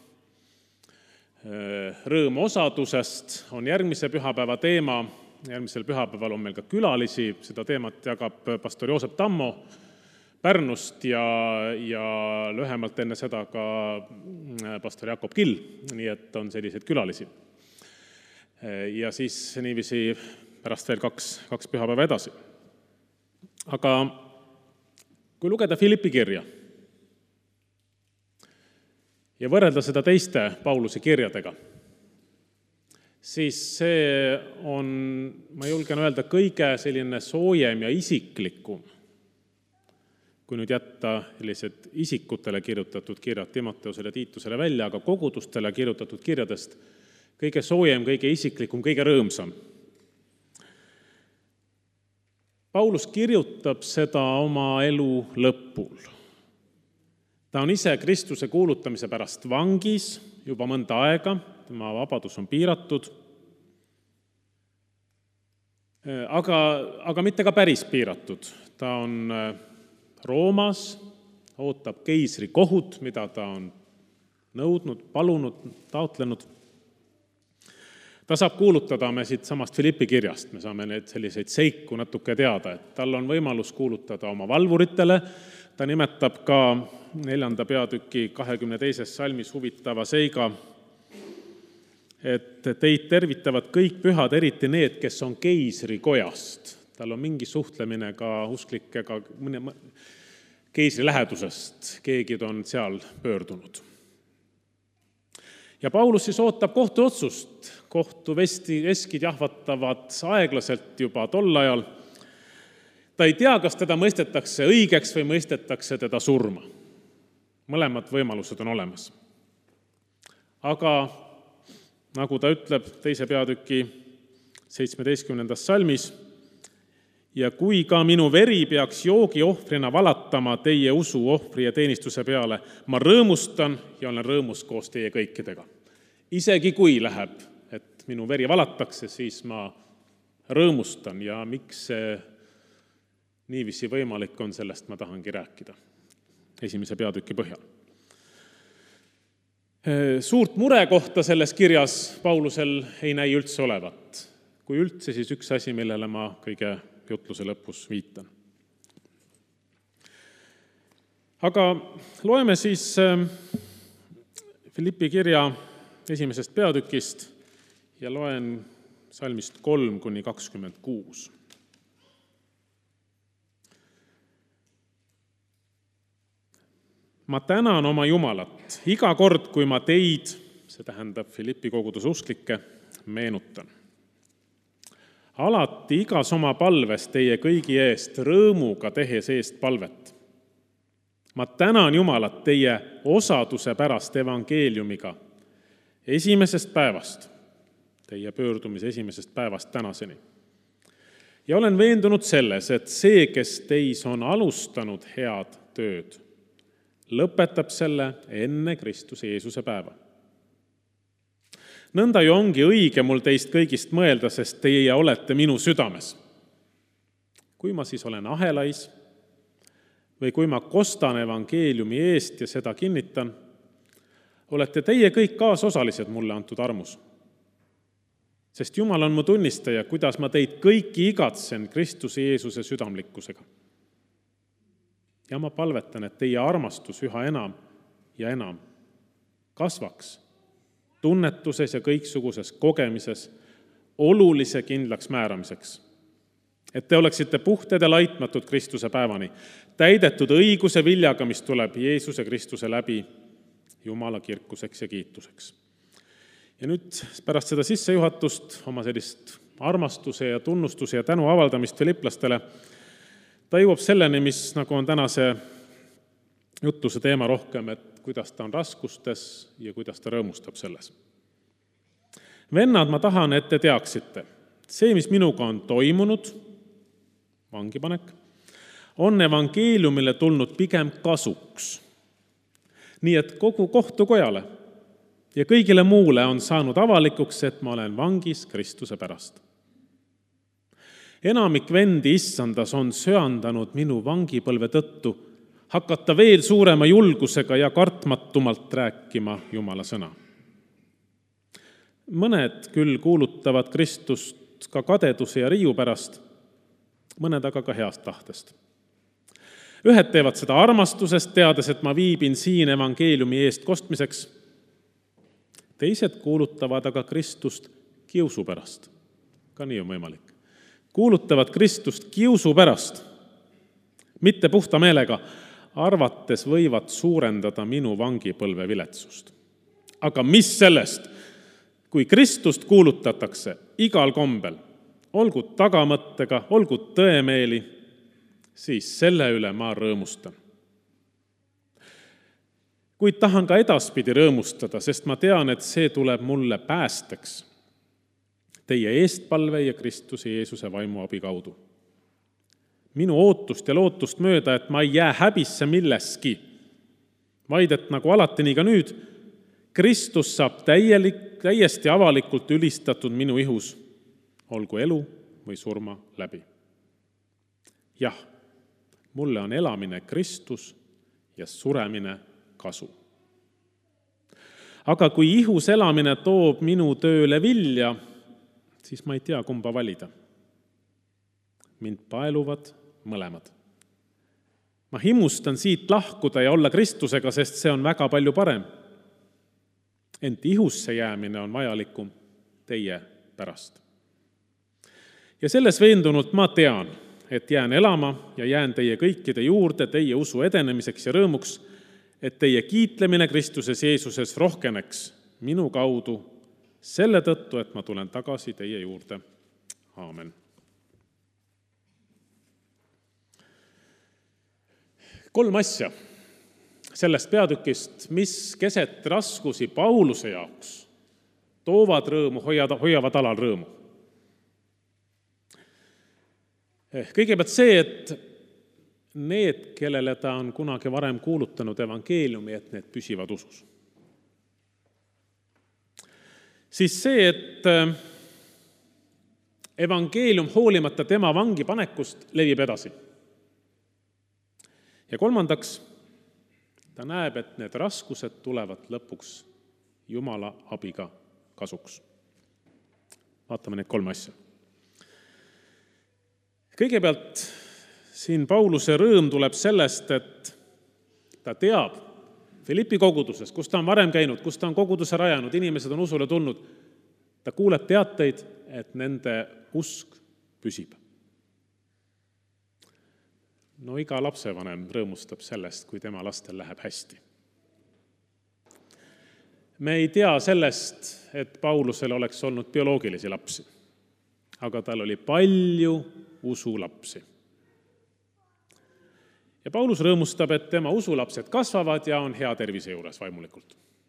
Rõõm osadusest on järgmise pühapäeva teema. Järgmisel pühapäeval on meil ka külalisi. Seda teemat jagab pastor Joosep Tammo Pärnust ja, ja lühemalt enne seda ka pastor Jakob Kill. Nii et on selliseid külalisi. Ja siis niiviisi pärast veel kaks, kaks pühapäeva edasi. Aga kui lugeda Filippi kirja, ja võrrelda seda teiste Pauluse kirjadega, siis see on, ma julgen öelda, kõige selline soojem ja isiklikum, kui nüüd jätta sellised isikutele kirjutatud kirjad Timoteusele ja Tiitusele välja, aga kogudustele kirjutatud kirjadest kõige soojem, kõige isiklikum, kõige rõõmsam. Paulus kirjutab seda oma elu lõpul. Ta on ise Kristuse kuulutamise pärast vangis juba mõnda aega, tema vabadus on piiratud, aga, aga mitte ka päris piiratud. Ta on Roomas, ootab keisri kohut, mida ta on nõudnud, palunud, taotlenud. Ta saab kuulutada me siit samast Filippi kirjast, me saame need selliseid seiku natuke teada, et tal on võimalus kuulutada oma valvuritele, ta nimetab ka neljanda peatüki kahekümne teises salmis huvitava seiga, et teid tervitavad kõik pühad, eriti need, kes on keisri kojast. Tal on mingi suhtlemine ka usklikega mõne keisri lähedusest, keegi on seal pöördunud. Ja Paulus siis ootab kohtuotsust, kohtuveskid jahvatavad aeglaselt juba tol ajal. Ta ei tea, kas teda mõistetakse õigeks või mõistetakse teda surma. Mõlemad võimalused on olemas. Aga nagu ta ütleb teise peatüki seitsmeteistkümnendas salmis, ja kui ka minu veri peaks joogi ohvrina valatama teie usu ohvri ja teenistuse peale, ma rõõmustan ja olen rõõmus koos teie kõikidega. Isegi kui läheb, et minu veri valatakse, siis ma rõõmustan ja miks see niiviisi võimalik on, sellest ma tahangi rääkida esimese peatüki põhjal. Suurt mure kohta selles kirjas Paulusel ei näi üldse olevat. Kui üldse, siis üks asi, millele ma kõige jutluse lõpus viitan. Aga loeme siis Filippi kirja esimesest peatükist ja loen salmist kolm kuni kakskümmend kuus. Ma tänan oma Jumalat iga kord, kui ma teid, see tähendab Filippi koguduse usklikke, meenutan. Alati igas oma palves teie kõigi eest rõõmuga tehes eest palvet. Ma tänan Jumalat teie osaduse pärast evangeeliumiga esimesest päevast, teie pöördumise esimesest päevast tänaseni. Ja olen veendunud selles, et see, kes teis on alustanud head tööd, lõpetab selle enne Kristuse Jeesuse päeva. Nõnda ju ongi õige mul teist kõigist mõelda, sest teie olete minu südames. Kui ma siis olen ahelais või kui ma kostan evangeeliumi eest ja seda kinnitan, olete teie kõik kaasosalised mulle antud armus. Sest Jumal on mu tunnistaja, kuidas ma teid kõiki igatsen Kristuse Jeesuse südamlikkusega. Ja ma palvetan, et teie armastus üha enam ja enam kasvaks tunnetuses ja kõiksuguses kogemises olulise kindlaks määramiseks. Et te oleksite puhted ja laitmatud Kristuse päevani, täidetud õiguse viljaga, mis tuleb Jeesuse Kristuse läbi Jumala kirkuseks ja kiituseks. Ja nüüd pärast seda sissejuhatust, oma sellist armastuse ja tunnustuse ja tänu avaldamist filiplastele, ta jõuab selleni, mis nagu on tänase jutluse teema rohkem, et kuidas ta on raskustes ja kuidas ta rõõmustab selles. Vennad, ma tahan, et te teaksite, see, mis minuga on toimunud, vangipanek, on evangeeliumile tulnud pigem kasuks. Nii et kogu kohtukojale ja kõigile muule on saanud avalikuks, et ma olen vangis Kristuse pärast. Enamik vendi issandas on söandanud minu vangipõlve tõttu hakata veel suurema julgusega ja kartmatumalt rääkima Jumala sõna. Mõned küll kuulutavad Kristust ka kadeduse ja riiu pärast, mõned aga ka heast tahtest. Ühed teevad seda armastusest, teades, et ma viibin siin evangeeliumi eest kostmiseks. Teised kuulutavad aga Kristust kiusu pärast. Ka nii on võimalik. Kuulutavad Kristust kiusu pärast, mitte puhta meelega, arvates võivad suurendada minu vangipõlve viletsust. Aga mis sellest, kui Kristust kuulutatakse igal kombel, olgu tagamõttega, olgu tõemeeli, siis selle üle ma rõõmustan. Kuid tahan ka edaspidi rõõmustada, sest ma tean, et see tuleb mulle päästeks teie eestpalve ja Kristuse Jeesuse vaimu abi kaudu. Minu ootust ja lootust mööda, et ma ei jää häbisse milleski, vaid et nagu alati nii ka nüüd, Kristus saab täielik, täiesti avalikult ülistatud minu ihus, olgu elu või surma läbi. Jah, mulle on elamine Kristus ja suremine kasu. Aga kui ihus elamine toob minu tööle vilja, siis ma ei tea, kumba valida. Mind paeluvad mõlemad. Ma himustan siit lahkuda ja olla Kristusega, sest see on väga palju parem. Ent ihusse jäämine on vajalikum teie pärast. Ja selles veendunult ma tean, et jään elama ja jään teie kõikide juurde teie usu edenemiseks ja rõõmuks, et teie kiitlemine Kristuses Jeesuses rohkeneks minu kaudu selle tõttu, et ma tulen tagasi teie juurde. Aamen. Kolm asja sellest peatükist, mis keset raskusi Pauluse jaoks toovad rõõmu, hoiavad alal rõõmu. Kõigepealt see, et need, kellele ta on kunagi varem kuulutanud evangeeliumi, et need püsivad usus. Siis see, et evangeelium hoolimata tema vangi panekust levib edasi. Ja kolmandaks, ta näeb, et need raskused tulevad lõpuks Jumala abiga kasuks. Vaatame need kolm asja. Kõigepealt siin Pauluse rõõm tuleb sellest, et ta teab Filippi koguduses, kus ta on varem käinud, kus ta on koguduse rajanud, inimesed on usule tulnud, ta kuuleb teateid, et nende usk püsib. No iga lapsevanem rõõmustab sellest, kui tema lastel läheb hästi. Me ei tea sellest, et Paulusel oleks olnud bioloogilisi lapsi, aga tal oli palju usulapsi. Ja Paulus rõõmustab, et tema usulapsed kasvavad ja on hea tervise juures vaimulikult.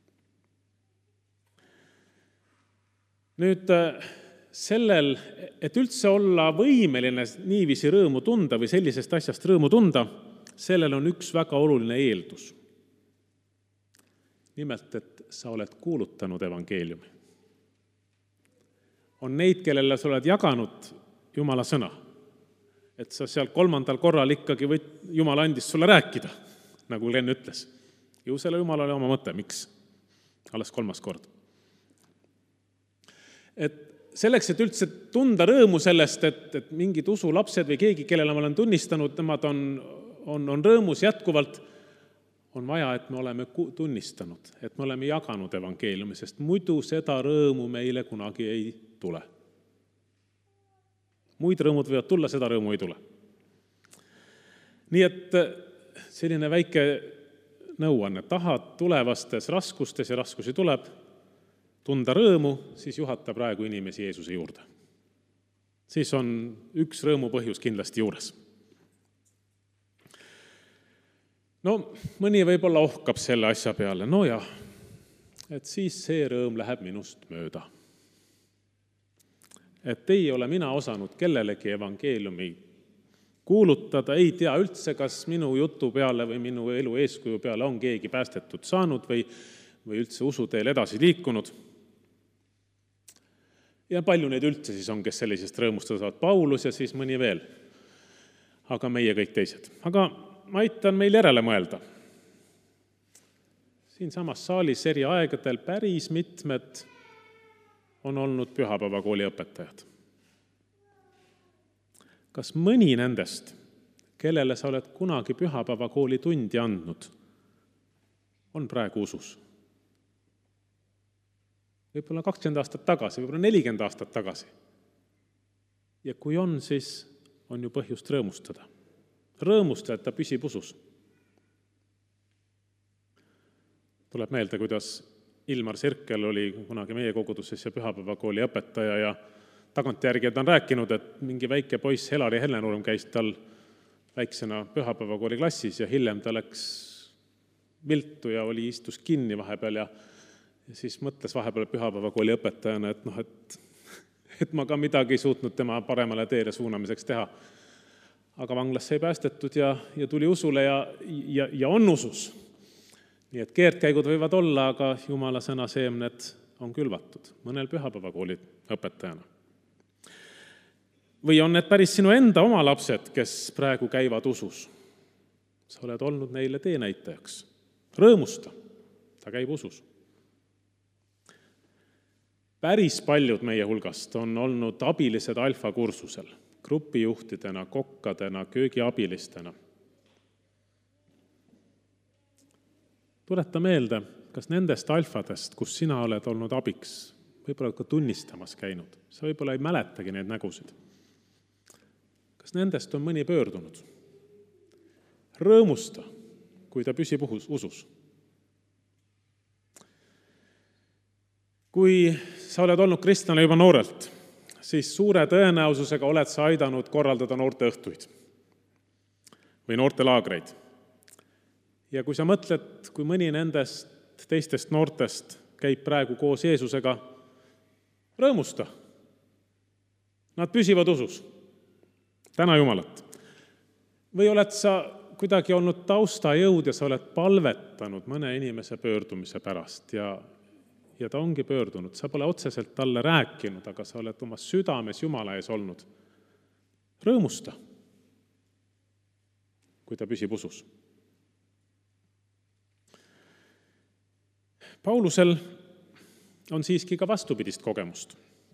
Nüüd sellel, et üldse olla võimeline niiviisi rõõmu tunda või sellisest asjast rõõmu tunda, sellel on üks väga oluline eeldus. Nimelt, et sa oled kuulutanud evangeeliumi. On neid, kellele sa oled jaganud Jumala sõna. Et sa seal kolmandal korral ikkagi võid, Jumal andis sulle rääkida, nagu Len ütles. Ju selle Jumal oli oma mõte, miks? Alles kolmas kord. Et selleks, et üldse tunda rõõmu sellest, et, et mingid usulapsed või keegi, kellele ma olen tunnistanud, nemad on, on, on rõõmus jätkuvalt, on vaja, et me oleme tunnistanud, et me oleme jaganud evangeeliumi, sest muidu seda rõõmu meile kunagi ei tule. Muid rõõmud võivad tulla, seda rõõmu ei tule. Nii et selline väike nõuanne, tahad tulevastes raskustes ja raskusi tuleb tunda rõõmu, siis juhata praegu inimesi Jeesuse juurde. Siis on üks rõõmu põhjus kindlasti juures. No, mõni võib-olla ohkab selle asja peale. No jah, et siis see rõõm läheb minust mööda. Et ei ole mina osanud kellelegi evangeeliumi kuulutada, ei tea üldse, kas minu jutu peale või minu elu eeskuju peale on keegi päästetud saanud või, või üldse usuteel edasi liikunud. Ja palju neid üldse siis on, kes sellisest rõõmustavad, Paulus ja siis mõni veel. Aga meie kõik teised. Aga ma aitan meil järele mõelda. Siin samas saalis eri aegadel päris mitmed on olnud pühapäevakooli õpetajad. Kas mõni nendest, kellele sa oled kunagi pühapäevakooli tundi andnud, on praegu usus? Võib-olla kakskümmend aastat tagasi, võib-olla nelikümmend aastat tagasi. Ja kui on, siis on ju põhjust rõõmustada. Rõõmustada, et ta püsib usus. tuleb meelde, kuidas Ilmar Sirkel oli kunagi meie koguduses ja pühapäevakooli õpetaja ja tagantjärgi ta on rääkinud, et mingi väike poiss Helari Hellenurm käis tal väiksena pühapäevakooli klassis ja hiljem ta läks viltu ja oli, istus kinni vahepeal ja, ja siis mõtles vahepeal pühapäevakooli õpetajana, et noh, et, et ma ka midagi ei suutnud tema paremale teele suunamiseks teha. Aga vanglas sai päästetud ja, ja tuli usule ja, ja, ja on usus. Nii et keerdkäigud võivad olla, aga Jumala sõna seemned on külvatud mõnel pühapäevakooli õpetajana. Või on need päris sinu enda oma lapsed, kes praegu käivad usus? Sa oled olnud neile teenäitajaks. Rõõmusta, ta käib usus. Päris paljud meie hulgast on olnud abilised alfakursusel, grupijuhtidena, kokkadena, köögiabilistena. Tuleta meelde, kas nendest alfadest, kus sina oled olnud abiks, võib-olla ka tunnistamas käinud, sa võib-olla ei mäletagi neid nägusid. Kas nendest on mõni pöördunud? Rõõmusta, kui ta püsib usus. Kui sa oled olnud kristlane juba noorelt, siis suure tõenäosusega oled sa aidanud korraldada noorte õhtuid või noorte laagreid. Ja kui sa mõtled, kui mõni nendest teistest noortest käib praegu koos Jeesusega, rõõmusta. Nad püsivad usus. Täna Jumalat. Või oled sa kuidagi olnud taustajõud ja sa oled palvetanud mõne inimese pöördumise pärast ja, ja ta ongi pöördunud. Sa pole otseselt talle rääkinud, aga sa oled oma südames Jumala ees olnud. Rõõmusta, kui ta püsib usus. Paulusel on siiski ka vastupidist kogemust.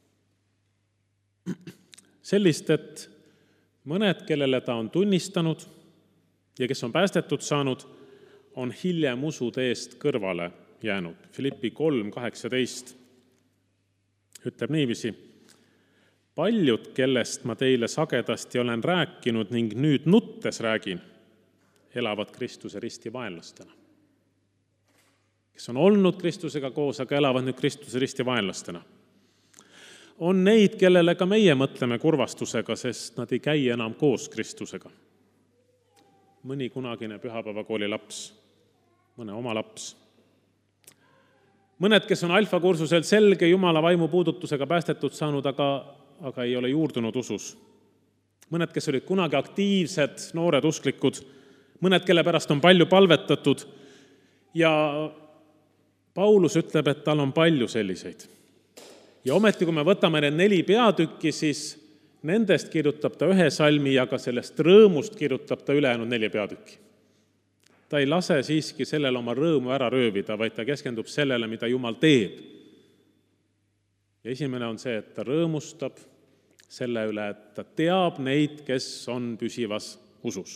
Sellist, et mõned, kellele ta on tunnistanud ja kes on päästetud saanud, on hiljem usude eest kõrvale jäänud. Filippi kolm kaheksateist ütleb niiviisi: paljud, kellest ma teile sagedasti olen rääkinud ning nüüd nuttes räägin, elavad Kristuse risti vaenlastena. Kes on olnud Kristusega koos, aga elavad nüüd Kristuse risti vaenlastena. On neid, kellele ka meie mõtleme kurvastusega, sest nad ei käi enam koos Kristusega. Mõni kunagine pühapäevakooli laps, mõne oma laps. Mõned, kes on alfakursusel selge Jumala vaimu puudutusega päästetud saanud, aga, aga ei ole juurdunud usus. Mõned, kes olid kunagi aktiivsed, noored usklikud, mõned, kelle pärast on palju palvetatud ja Paulus ütleb, et tal on palju selliseid. Ja ometi, kui me võtame need neli peatükki, siis nendest kirjutab ta ühe salmi ja ka sellest rõõmust kirjutab ta ülejäänud neli peatükki. Ta ei lase siiski sellele oma rõõmu ära röövida, vaid ta keskendub sellele, mida Jumal teeb. Ja esimene on see, et ta rõõmustab selle üle, et ta teab neid, kes on püsivas usus.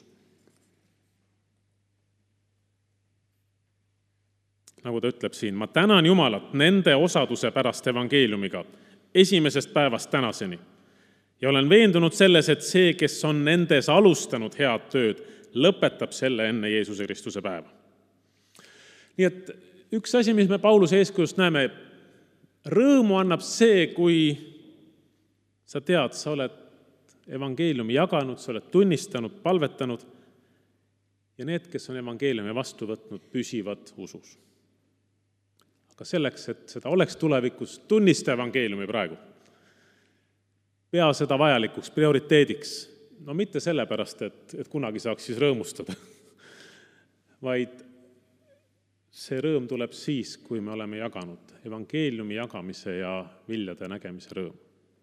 Nagu ta ütleb siin, ma tänan Jumalat nende osaduse pärast evangeeliumiga esimesest päevast tänaseni ja olen veendunud selles, et see, kes on nendes alustanud head tööd, lõpetab selle enne Jeesuse Kristuse päeva. Nii et üks asi, mis me Pauluse eeskujust näeme, rõõmu annab see, kui sa tead, sa oled evangeeliumi jaganud, sa oled tunnistanud, palvetanud ja need, kes on evangeeliumi vastu võtnud, püsivad usus. Aga selleks, et seda oleks tulevikus, tunnista evangeeliumi praegu. Pea seda vajalikuks, prioriteediks. No mitte sellepärast, et, et kunagi saaks siis rõõmustada, vaid see rõõm tuleb siis, kui me oleme jaganud evangeeliumi jagamise ja viljade nägemise rõõm.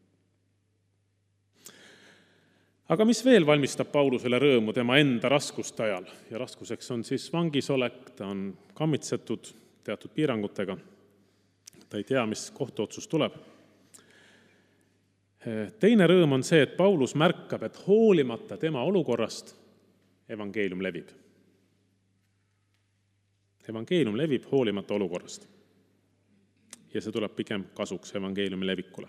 Aga mis veel valmistab Paulusele rõõmu tema enda raskuste ajal? Ja raskuseks on siis vangisolek, ta on kammitsetud teatud piirangutega. Ta ei tea, mis kohtuotsus tuleb. Teine rõõm on see, et Paulus märkab, et hoolimata tema olukorrast evangeelium levib. Evangeelium levib hoolimata olukorrast. Ja see tuleb pigem kasuks evangeeliumi levikule.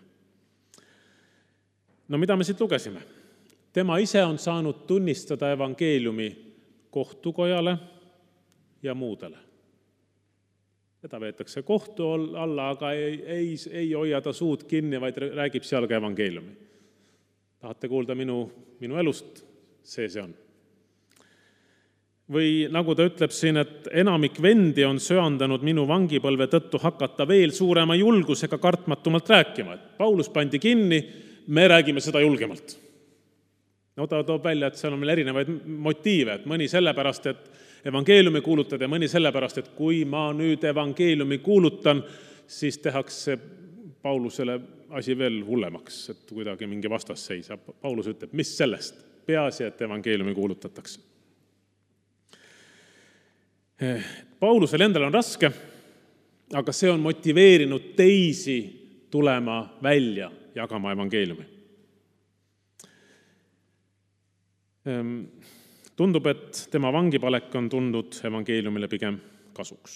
No mida me siit lugesime? Tema ise on saanud tunnistada evangeeliumi kohtukojale ja muudele. teda veetakse kohtu alla, aga ei, ei, ei hoia ta suud kinni, vaid räägib seal ka evangeeliumi. Tahate kuulda minu, minu elust? See see on. Või nagu ta ütleb siin, et enamik vendi on söandanud minu vangipõlve tõttu hakata veel suurema julgusega kartmatumalt rääkima. Et Paulus pandi kinni, me räägime seda julgemalt. No ta toob välja, et seal on meil erinevaid motiive, et mõni sellepärast, et evangeeliumi kuulutada ja mõni sellepärast, et kui ma nüüd evangeeliumi kuulutan, siis tehakse Paulusele asi veel hullemaks, et kuidagi mingi vastasseis. Ja Paulus ütleb, mis sellest? Peaasi, et evangeeliumi kuulutatakse. Paulusel endal on raske, aga see on motiveerinud teisi tulema välja jagama evangeeliumi. Tundub, et tema vangipalek on tulnud evangeeliumile pigem kasuks.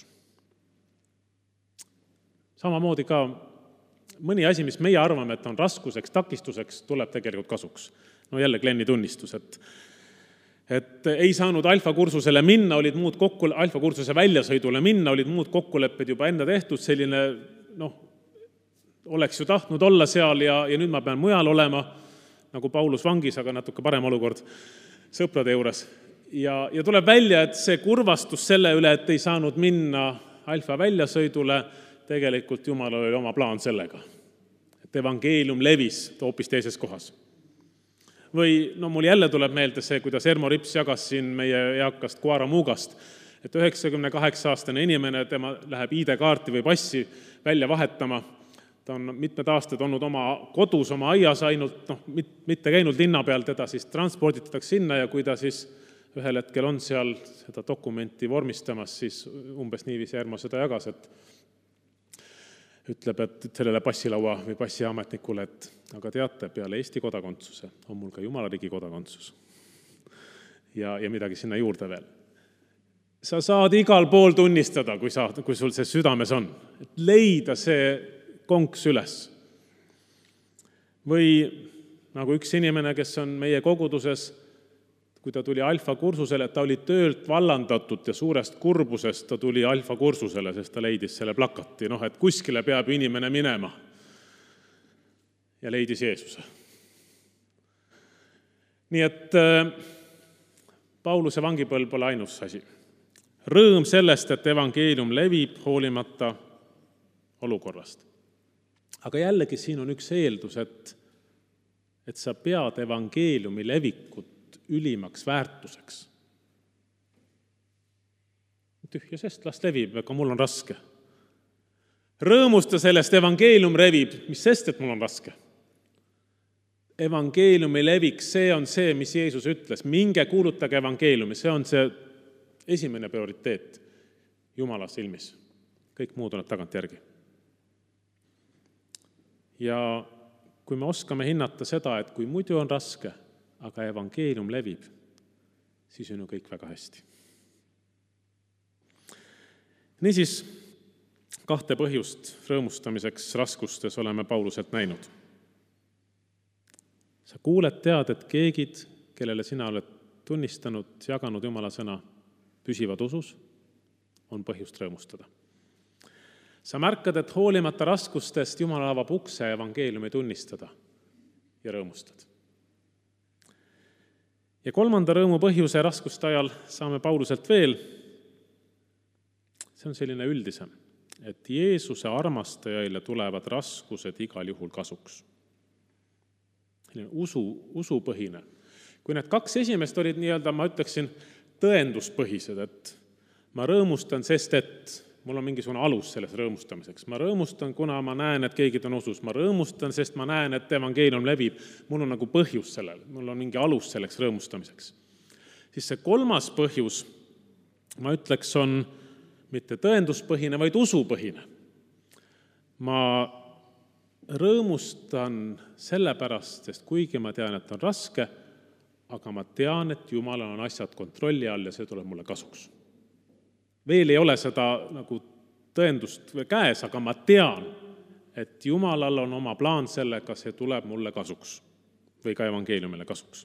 Samamoodi ka mõni asi, mis meie arvame, et on raskuseks, takistuseks, tuleb tegelikult kasuks. No jälle Glenni tunnistus, et, et ei saanud alfakursusele minna, olid muud kokku, alfakursuse väljasõidule minna, olid muud kokkulepped juba enda tehtud, selline, noh, oleks ju tahtnud olla seal ja, ja nüüd ma pean mujal olema, nagu Paulus vangis, aga natuke parem olukord sõprade juures. Ja, ja tuleb välja, et see kurvastus selle üle, et ei saanud minna alfa väljasõidule, tegelikult Jumalal oli oma plaan sellega. Et evangeelium levis hoopis teises kohas. Või no mul jälle tuleb meelde see, kuidas Ermo Rips jagas siin meie eakast Kuara Muugast, et üheksakümne kaheksa aastane inimene, tema läheb I D-kaarti või passi välja vahetama. Ta on mitmed aastad olnud oma kodus, oma aias ainult, noh, mitte käinud linna peal, teda siis transporditatakse sinna ja kui ta siis ühel hetkel on seal seda dokumenti vormistamas, siis umbes niiviisi Ermo seda jagas, et ütleb, et sellele passilaua või passiametnikule, et aga teate, peale Eesti kodakondsuse on mul ka Jumala riigi kodakondsus. Ja, ja midagi sinna juurde veel. Sa saad igal pool tunnistada, kui, sa, kui sul see südames on. Et leida see konks üles. Või nagu üks inimene, kes on meie koguduses, kui ta tuli alfa-kursusele, ta oli töölt vallandatud ja suurest kurbusest ta tuli alfa-kursusele, sest ta leidis selle plakati, noh, et kuskile peab inimene minema. Ja leidis Jeesuse. Nii et äh, Pauluse vangipõlv pole ainus asi. Rõõm sellest, et evangeelium levib hoolimata olukorrast. Aga jällegi siin on üks eeldus, et, et sa pead evangeeliumi levikut ülimaks väärtuseks. Tühja sest, las levib, aga mul on raske. Rõõmusta sellest, evangeelium levib, mis sest, et mul on raske. Evangeeliumi levik, see on see, mis Jeesus ütles. Minge kuulutage evangeeliumi, see on see esimene prioriteet Jumala silmis. Kõik muud on tagant järgi. Ja kui me oskame hinnata seda, et kui muidu on raske, aga evangeelium levib, siis on ju kõik väga hästi. Niisiis, kahte põhjust rõõmustamiseks raskustes oleme Pauluselt näinud. Sa kuuled, tead, et keegid, kellele sina oled tunnistanud, jaganud Jumala sõna, püsivad usus, on põhjust rõõmustada. Sa märkad, et hoolimata raskustest Jumal avab ukse evangeeliumi tunnistada ja rõõmustad. Ja kolmanda rõõmu põhjuse raskuste ajal saame Pauluselt veel. See on selline üldisem, et Jeesuse armastajaile tulevad raskused igal juhul kasuks. Usu, usupõhine. Kui need kaks esimest olid nii-öelda, ma ütleksin, tõenduspõhised, et ma rõõmustan, sest et mul on mingisugune alus selles rõõmustamiseks. Ma rõõmustan, kuna ma näen, et keegi on usus. Ma rõõmustan, sest ma näen, et evangeelium levib. Mul on nagu põhjus sellel. Mul on mingi alus selleks rõõmustamiseks. Siis see kolmas põhjus, ma ütleks, on mitte tõenduspõhine, vaid usupõhine. Ma rõõmustan sellepärast, sest kuigi ma tean, et on raske, aga ma tean, et Jumalal on asjad kontrolli all ja see tuleb mulle kasuks. Veel ei ole seda nagu tõendust käes, aga ma tean, et Jumalal on oma plaan sellega, see tuleb mulle kasuks või ka evangeeliumile kasuks.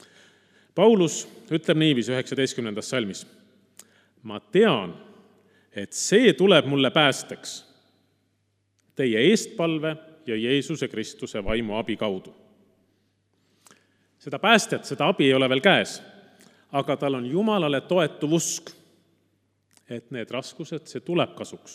Paulus ütleb niiviisi üheksateistkümnendas salmis. Ma tean, et see tuleb mulle päästeks teie eestpalve ja Jeesuse Kristuse vaimu abi kaudu. Seda päästet, seda abi ei ole veel käes, aga tal on Jumalale toetuv usk, et need raskused, see tuleb kasuks.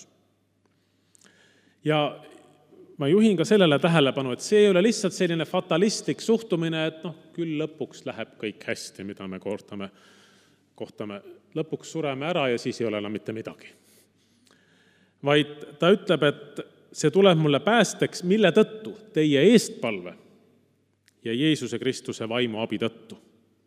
Ja ma juhin ka sellele tähelepanu, et see ei ole lihtsalt selline fatalistlik suhtumine, et noh, küll lõpuks läheb kõik hästi, mida me kohtame, kohtame. Lõpuks sureme ära ja siis ei ole enam mitte midagi. Vaid ta ütleb, et see tuleb mulle päästeks, mille tõttu teie eestpalve ja Jeesuse Kristuse vaimu abi tõttu.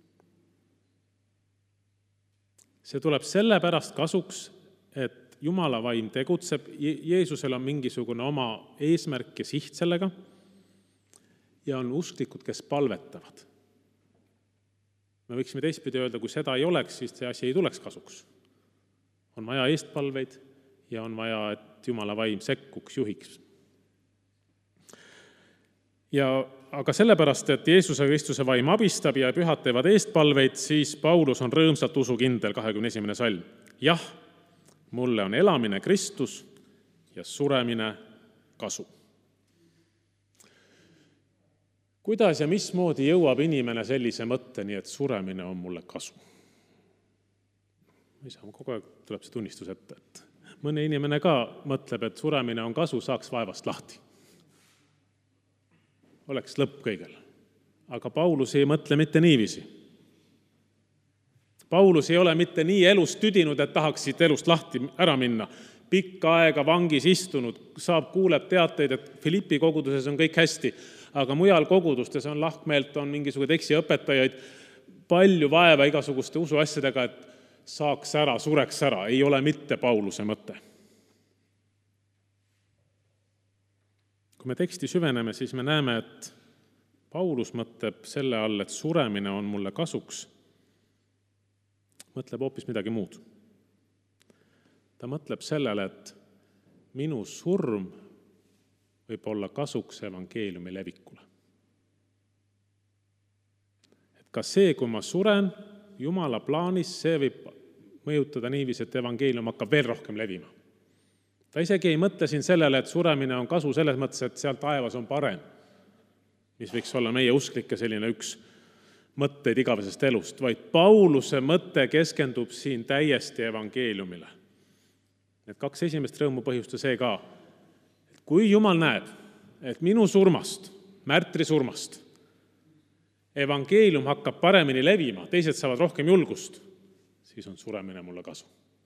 See tuleb sellepärast kasuks, et Jumala vaim tegutseb, Jeesusel on mingisugune oma eesmärk ja siht sellega ja on usklikud, kes palvetavad. Me võiksime teistpidi öelda, kui seda ei oleks, siis see asi ei tuleks kasuks. On vaja eestpalveid ja on vaja, et Jumala vaim sekkuks, juhiks. Ja, aga sellepärast, et Jeesuse Kristuse vaim abistab ja pühad teevad eestpalveid, siis Paulus on rõõmsalt usukindel, kahekümne esimene salm. Jah, mulle on elamine Kristus ja suremine kasu. Kuidas ja mismoodi jõuab inimene sellise mõtteni, et suremine on mulle kasu? Ei saa, kogu aeg tuleb see tunnistus ette, et mõne inimene ka mõtleb, et suremine on kasu, saaks vaevast lahti. Oleks lõpp kõigel. Aga Paulus ei mõtle mitte niiviisi. Paulus ei ole mitte nii elust tüdinud, et tahaksid elust lahti ära minna. Pikka aega vangis istunud, saab, kuuleb teateid, et Filippi koguduses on kõik hästi, aga mujal kogudustes on lahkmeelt, on mingisugused eksiõpetajaid, palju vaeva igasuguste usuasjadega, et saaks ära, sureks ära. Ei ole mitte Pauluse mõte. Kui me teksti süveneme, siis me näeme, et Paulus mõtleb selle all, et suremine on mulle kasuks, mõtleb hoopis midagi muud. Ta mõtleb sellele, et minu surm võib olla kasuks evangeeliumi levikule. Et ka see, kui ma suren Jumala plaanis, see võib mõjutada niiviisi, et evangeelium hakkab veel rohkem levima. Ta isegi ei mõtle siin sellele, et suremine on kasu selles mõttes, et sealt taevas on parem, mis võiks olla meie usklike selline üks mõtteid igavesest elust, vaid Pauluse mõte keskendub siin täiesti evangeeliumile. Need kaks esimest rõõmu põhjusta see ka, et kui Jumal näeb, et minu surmast, märtri surmast, evangeelium hakkab paremini levima, teised saavad rohkem julgust, siis on suremine mulle kasu.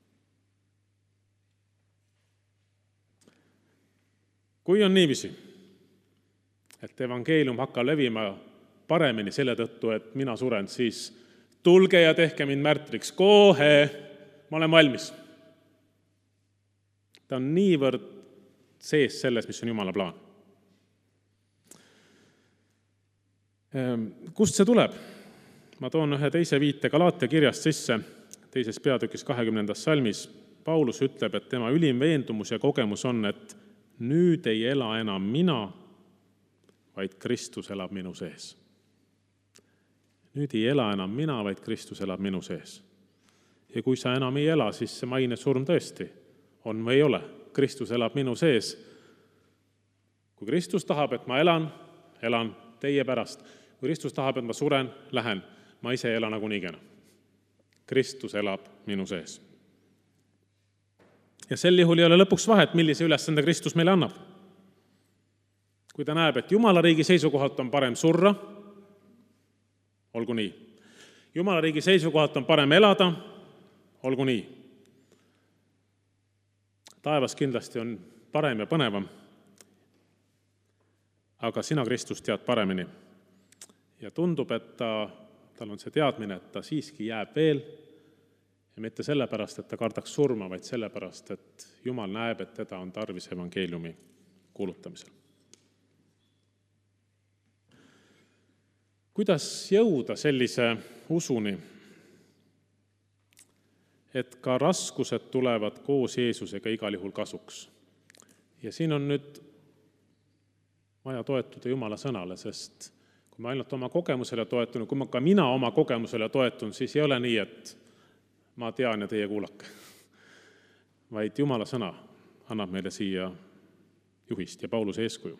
Kui on niiviisi, et evangeelium hakkab levima paremini selle tõttu, et mina suren, siis tulge ja tehke mind märtriks. Kohe, ma olen valmis. Ta on niivõrd sees selles, mis on Jumala plaan. Kust see tuleb? Ma toon ühe teise viite Galaatia kirjast sisse, teises peatükis kahekümnendas salmis. Paulus ütleb, et tema ülim veendumus ja kogemus on, et nüüd ei ela enam mina, vaid Kristus elab minu sees. Nüüd ei ela enam mina, vaid Kristus elab minu sees. Ja kui sa enam ei ela, siis see maine surm tõesti on või ei ole. Kristus elab minu sees. Kui Kristus tahab, et ma elan, elan teie pärast. Kui Kristus tahab, et ma suren, lähen. Ma ise ei ela nagu niigena. Kristus elab minu sees. Ja sel juhul ei ole lõpuks vahet, millise ülesande Kristus meile annab. Kui ta näeb, et Jumala riigi seisukohalt on parem surra, olgu nii. Jumala riigi seisukohalt on parem elada, olgu nii. Taevas kindlasti on parem ja põnevam, aga sina, Kristus, tead paremini. Ja tundub, et ta, tal on see teadmine, et ta siiski jääb veel, ja mitte sellepärast, et ta kardaks surma, vaid sellepärast, et Jumal näeb, et teda on tarvis evangeeliumi kuulutamisel. Kuidas jõuda sellise usuni, et ka raskused tulevad koos Jeesusega igal juhul kasuks? Ja siin on nüüd vaja toetuda Jumala sõnale, sest kui ma ainult oma kogemusele toetun, kui ma ka mina oma kogemusele toetun, siis ei ole nii, et ma tean ja teie kuulake. vaid Jumala sõna annab meile siia juhist ja Pauluse eeskuju.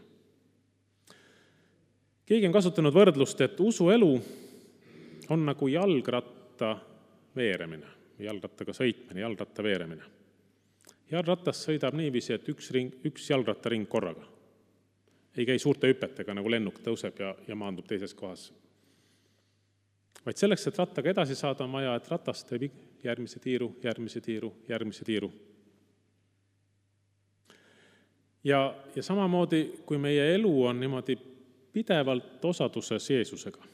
Keegi on kasutanud võrdlust, et usuelu on nagu jalgratta veeremine, jalgrattaga sõitmine, jalgratta veeremine. Jalrattas sõidab niiviisi, et üks, ring, üks jalgrattaring korraga. Ei käi suurte hüpetega, nagu lennuk tõuseb ja, ja maandub teises kohas. Vaid selleks, et rattaga edasi saada, on vaja, et ratast teeb järgmise tiiru, järgmise tiiru, järgmise tiiru. Ja, ja samamoodi, kui meie elu on niimoodi pidevalt osaduses Jeesusega,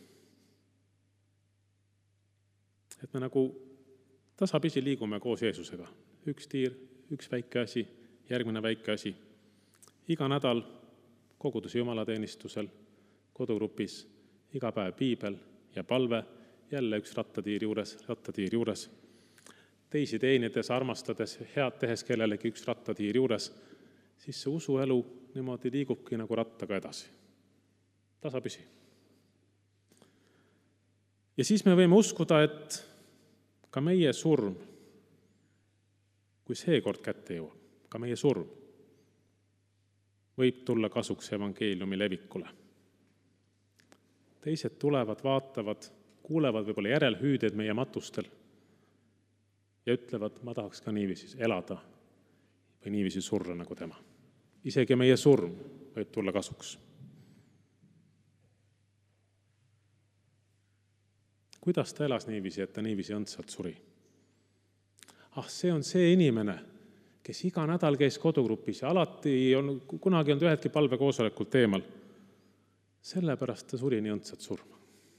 et me nagu tasapisi liigume koos Jeesusega. Üks tiir, üks väike asi, järgmine väike asi. Iga nädal koguduse jumalateenistusel, kodugrupis, iga päev piibel ja palve, jälle üks rattatiir juures, rattatiir juures. Teisi teenides, armastades, head tehes kellelegi üks rattatiir juures, siis see usuelu niimoodi liigubki nagu rattaga edasi. Tasapisi. Ja siis me võime uskuda, et ka meie surm, kui seekord kätte jõuab, ka meie surm võib tulla kasuks evangeeliumi levikule. Teised tulevad, vaatavad, kuulevad võib-olla järelhüüded meie matustel ja ütlevad, ma tahaks ka niiviisi elada või niiviisi surra nagu tema. Isegi meie surm võib tulla kasuks. Kuidas ta elas niiviisi, et ta niiviisi õndsalt suri? Ah, see on see inimene, kes iga nädal käis kodugrupis ja alati on, kunagi on üheltki palvekoosolekult teemal. Sellepärast ta suri nii õndsat surma.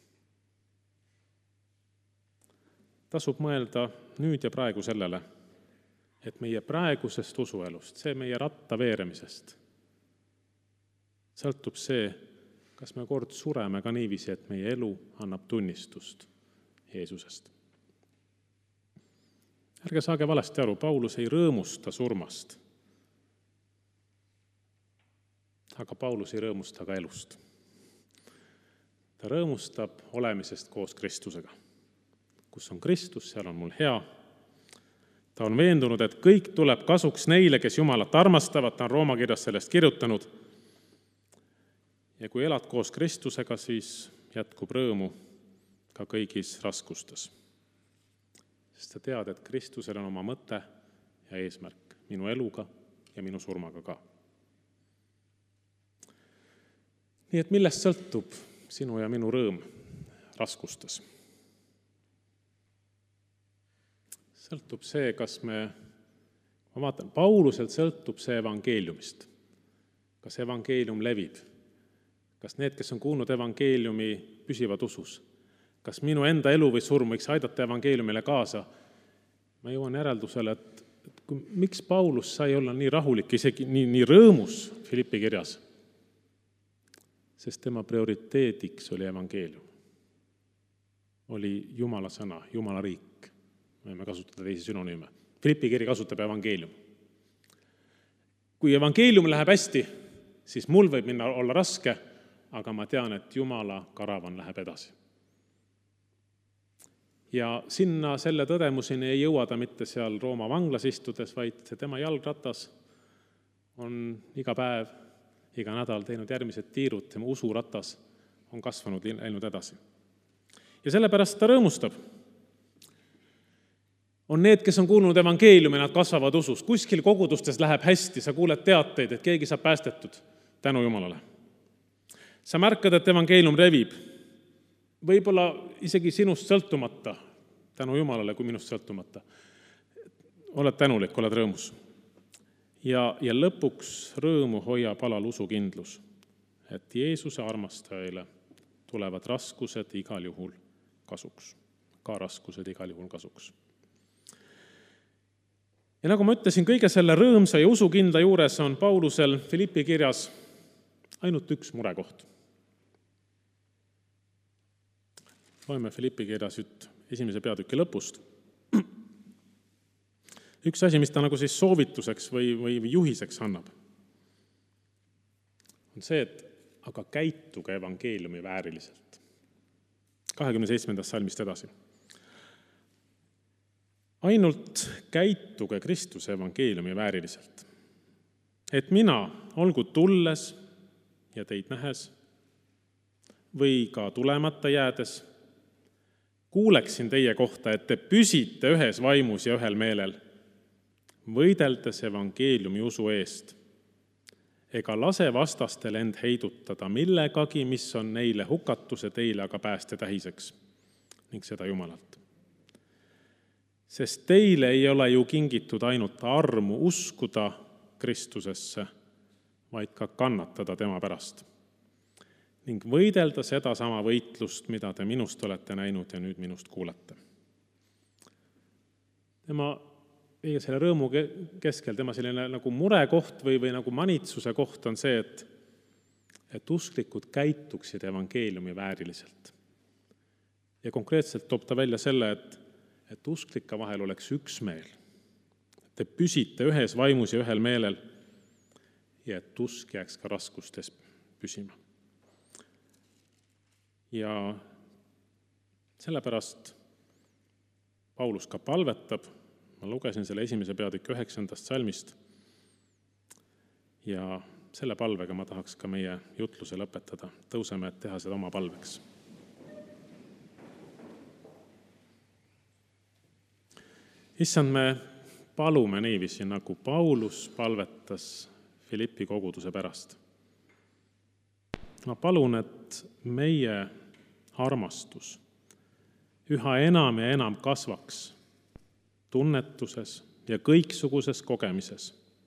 Tasub mõelda nüüd ja praegu sellele, et meie praegusest usuelust, see meie ratta veeremisest, sõltub see, kas me kord sureme ka niiviisi, et meie elu annab tunnistust Jeesusest. Ärge saage valesti aru, Paulus ei rõõmusta surmast, aga Paulus ei rõõmusta ka elust. Ta rõõmustab olemisest koos Kristusega. Kus on Kristus, seal on mul hea. Ta on veendunud, et kõik tuleb kasuks neile, kes Jumalat armastavad, ta on Rooma kirjas sellest kirjutanud. Ja kui elad koos Kristusega, siis jätkub rõõmu ka kõigis raskustes. Sest sa tead, et Kristusel on oma mõte ja eesmärk minu eluga ja minu surmaga ka. Nii et millest sõltub sinu ja minu rõõm raskustes? Sõltub see, kas me, ma vaatan, Pauluselt sõltub see evangeeliumist. Kas evangeelium levib? Kas need, kes on kuulnud evangeeliumi, püsivad usus? Kas minu enda elu või surm võiks aidata evangeeliumile kaasa? Ma jõuan järeldusele, et, et kui, miks Paulus sai olla nii rahulik, isegi nii, nii rõõmus Filippi kirjas? Sest tema prioriteediks oli evangeelium. Oli Jumala sõna, Jumala riik. Võime kasutada teisi sünonüüme. Filippi kiri kasutab evangeelium. Kui evangeelium läheb hästi, siis mul võib minna olla raske, aga ma tean, et Jumala karavan läheb edasi. Ja sinna selle tõdemuseni ei jõua ta mitte seal Rooma vanglas istudes, vaid see tema jalgratas on iga päev, iga nädal teinud järgmised tiirud, tema usuratas on kasvanud, läinud edasi. Ja sellepärast ta rõõmustab. On need, kes on kuulnud evangeeliumi, nad kasvavad usus. Kuskil kogudustes läheb hästi, sa kuuled teateid, et keegi saab päästetud tänu Jumalale. Sa märkad, et evangeelium revib. Võib-olla isegi sinust sõltumata, tänu Jumalale kui minust sõltumata. Oled tänulik, oled rõõmus. Ja, ja lõpuks rõõmu hoiab alal usukindlus, et Jeesuse armastajaile tulevad raskused igal juhul kasuks. Ka raskused igal juhul kasuks. Ja nagu ma ütlesin, kõige selle rõõmsa ja usukindla juures on Paulusel Filippi kirjas ainult üks murekoht. Loeme Filippi kirjas esimese peatüki lõpust. Üks asi, mis ta nagu siis soovituseks või, või juhiseks annab, on see, et aga käituge evangeeliumi vääriliselt. kahekümne seitsmendast salmist edasi. ainult käituge Kristuse evangeeliumi vääriliselt. Et mina, olgu tulles ja teid nähes või ka tulemata jäädes, kuuleksin teie kohta, et te püsite ühes vaimus ja ühel meelel, võideldes evangeeliumi usu eest, ega lase vastastel end heidutada millegagi, mis on neile hukatuse, teile aga pääste tähiseks, ning seda Jumalalt. Sest teile ei ole ju kingitud ainult armu uskuda Kristusesse, vaid ka kannatada tema pärast ning võidelda seda sama võitlust, mida te minust olete näinud ja nüüd minust kuulete. Tema, selle rõõmu keskel, tema selline nagu murekoht või, või nagu manitsuse koht on see, et, et usklikud käituksid evangeeliumi vääriliselt. Ja konkreetselt toob ta välja selle, et, et usklike vahel oleks üks meel. Te püsite ühes vaimus ja ühel meelel ja et usk jääks ka raskustes püsima. Ja sellepärast Paulus ka palvetab, ma lugesin selle esimese peatüki üheksandast salmist ja selle palvega ma tahaks ka meie jutluse lõpetada. Tõuseme, et teha seda oma palveks. Issand, me palume niiviisi, nagu Paulus palvetas Filippi koguduse pärast. Ma palun, et meie armastus üha enam ja enam kasvaks tunnetuses ja kõiksuguses kogemises.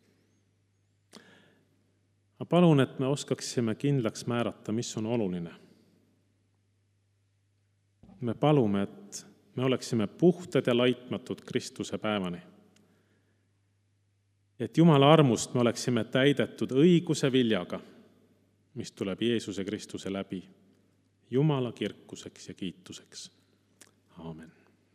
Ma palun, et me oskaksime kindlaks määrata, mis on oluline. Me palume, et me oleksime puhtad ja laitmatud Kristuse päevani. Et Jumala armust me oleksime täidetud õiguse viljaga, mis tuleb Jeesuse Kristuse läbi, Jumala kirkuseks ja kiituseks. Aamen.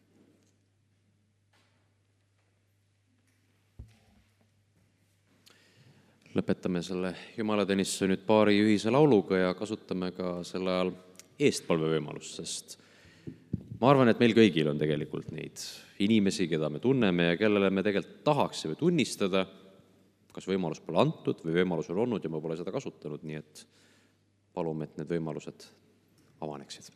Lõpetame selle jumalateenistuse nüüd paari ühise lauluga ja kasutame ka selle ajal eestpalvevõimalust, sest ma arvan, et meil kõigil on tegelikult neid inimesi, keda me tunneme ja kellele me tegelikult tahaksime tunnistada, kas võimalus pole antud või võimalus on olnud ja ma pole seda kasutanud, nii et palume, et need võimalused avaneksid.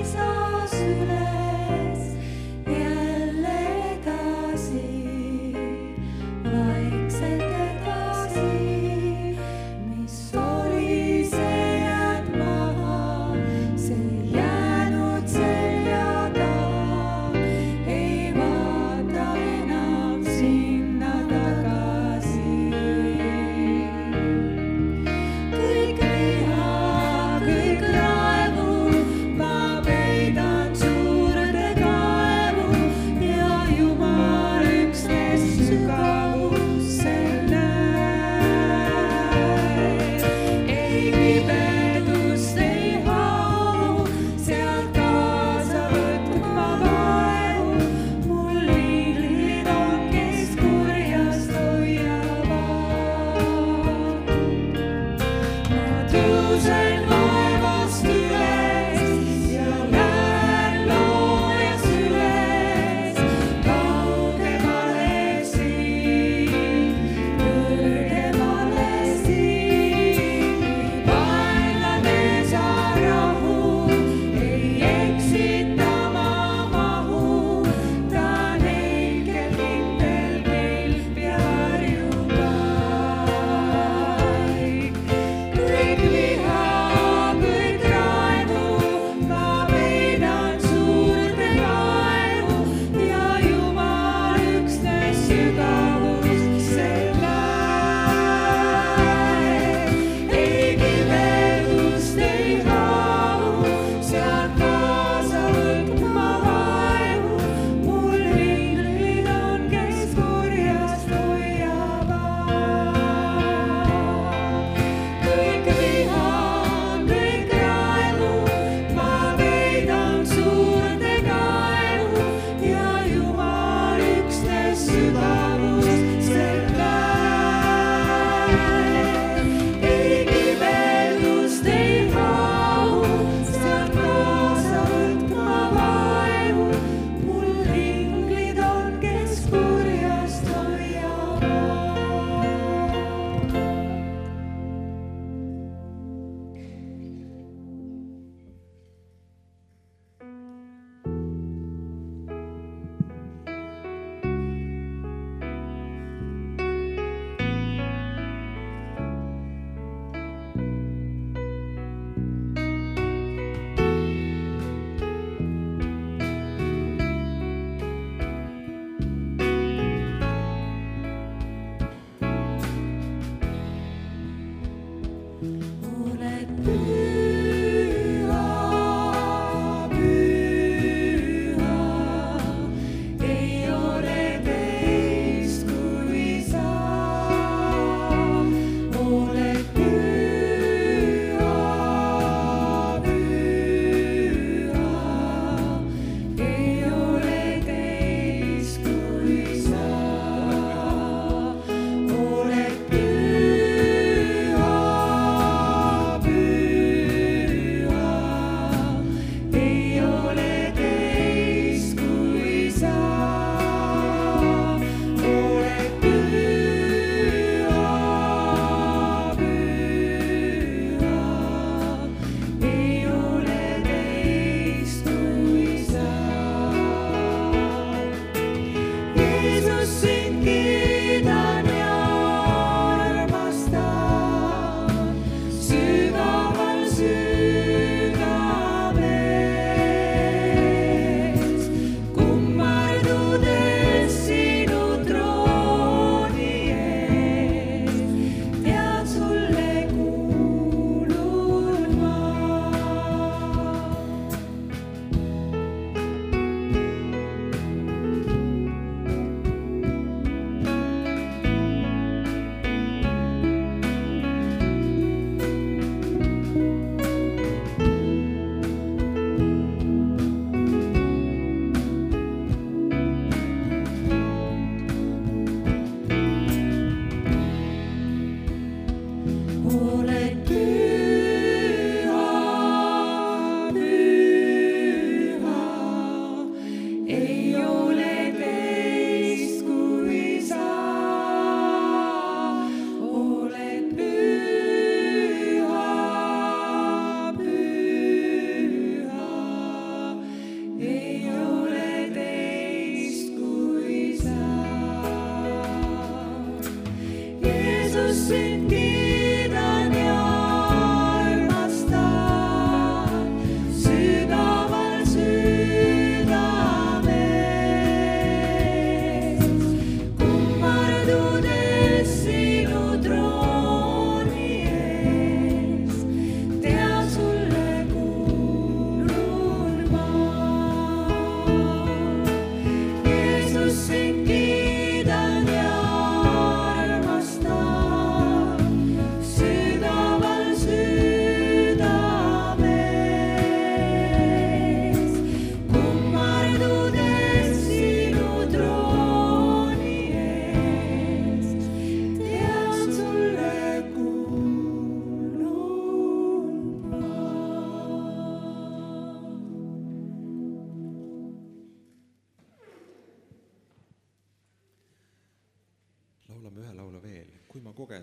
Jälle edasi.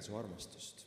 tunnen su armastust.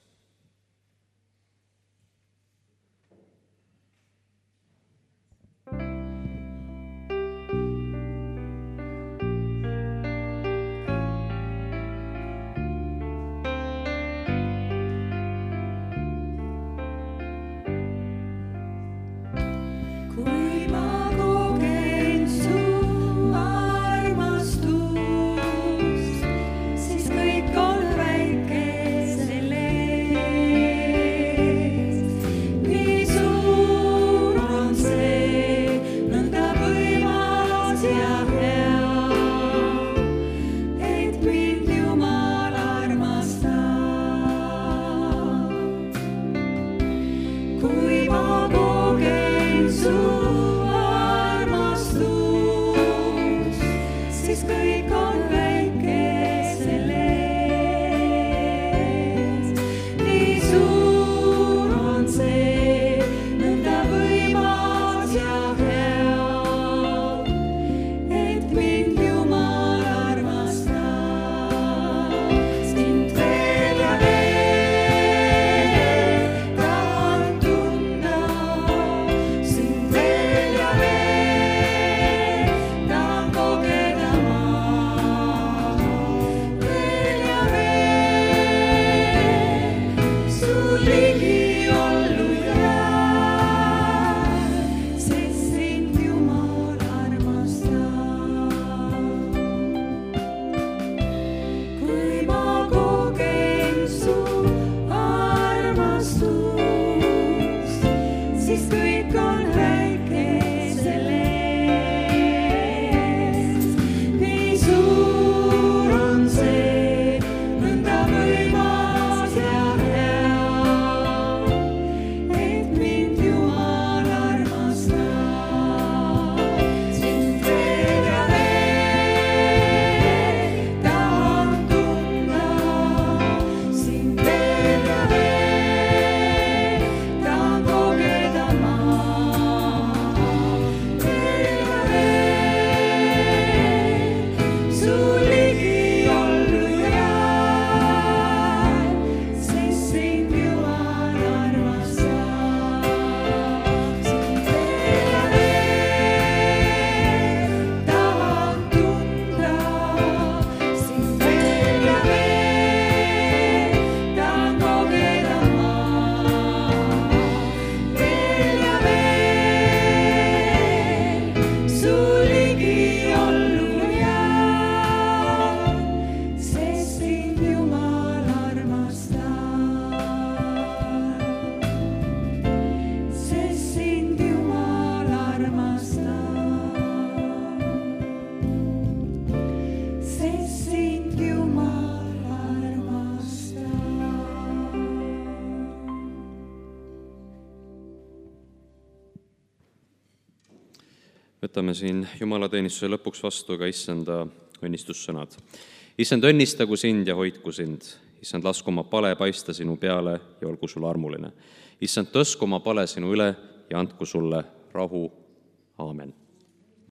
Võtame siin jumalateenistuse lõpuks vastu ka issanda õnnistussõnad. Issand, õnnistagu sind ja hoidku sind. Issand, lasku oma pale paista sinu peale ja olgu sulle armuline. Issand, tõsku oma pale sinu üle ja andku sulle rahu. Aamen.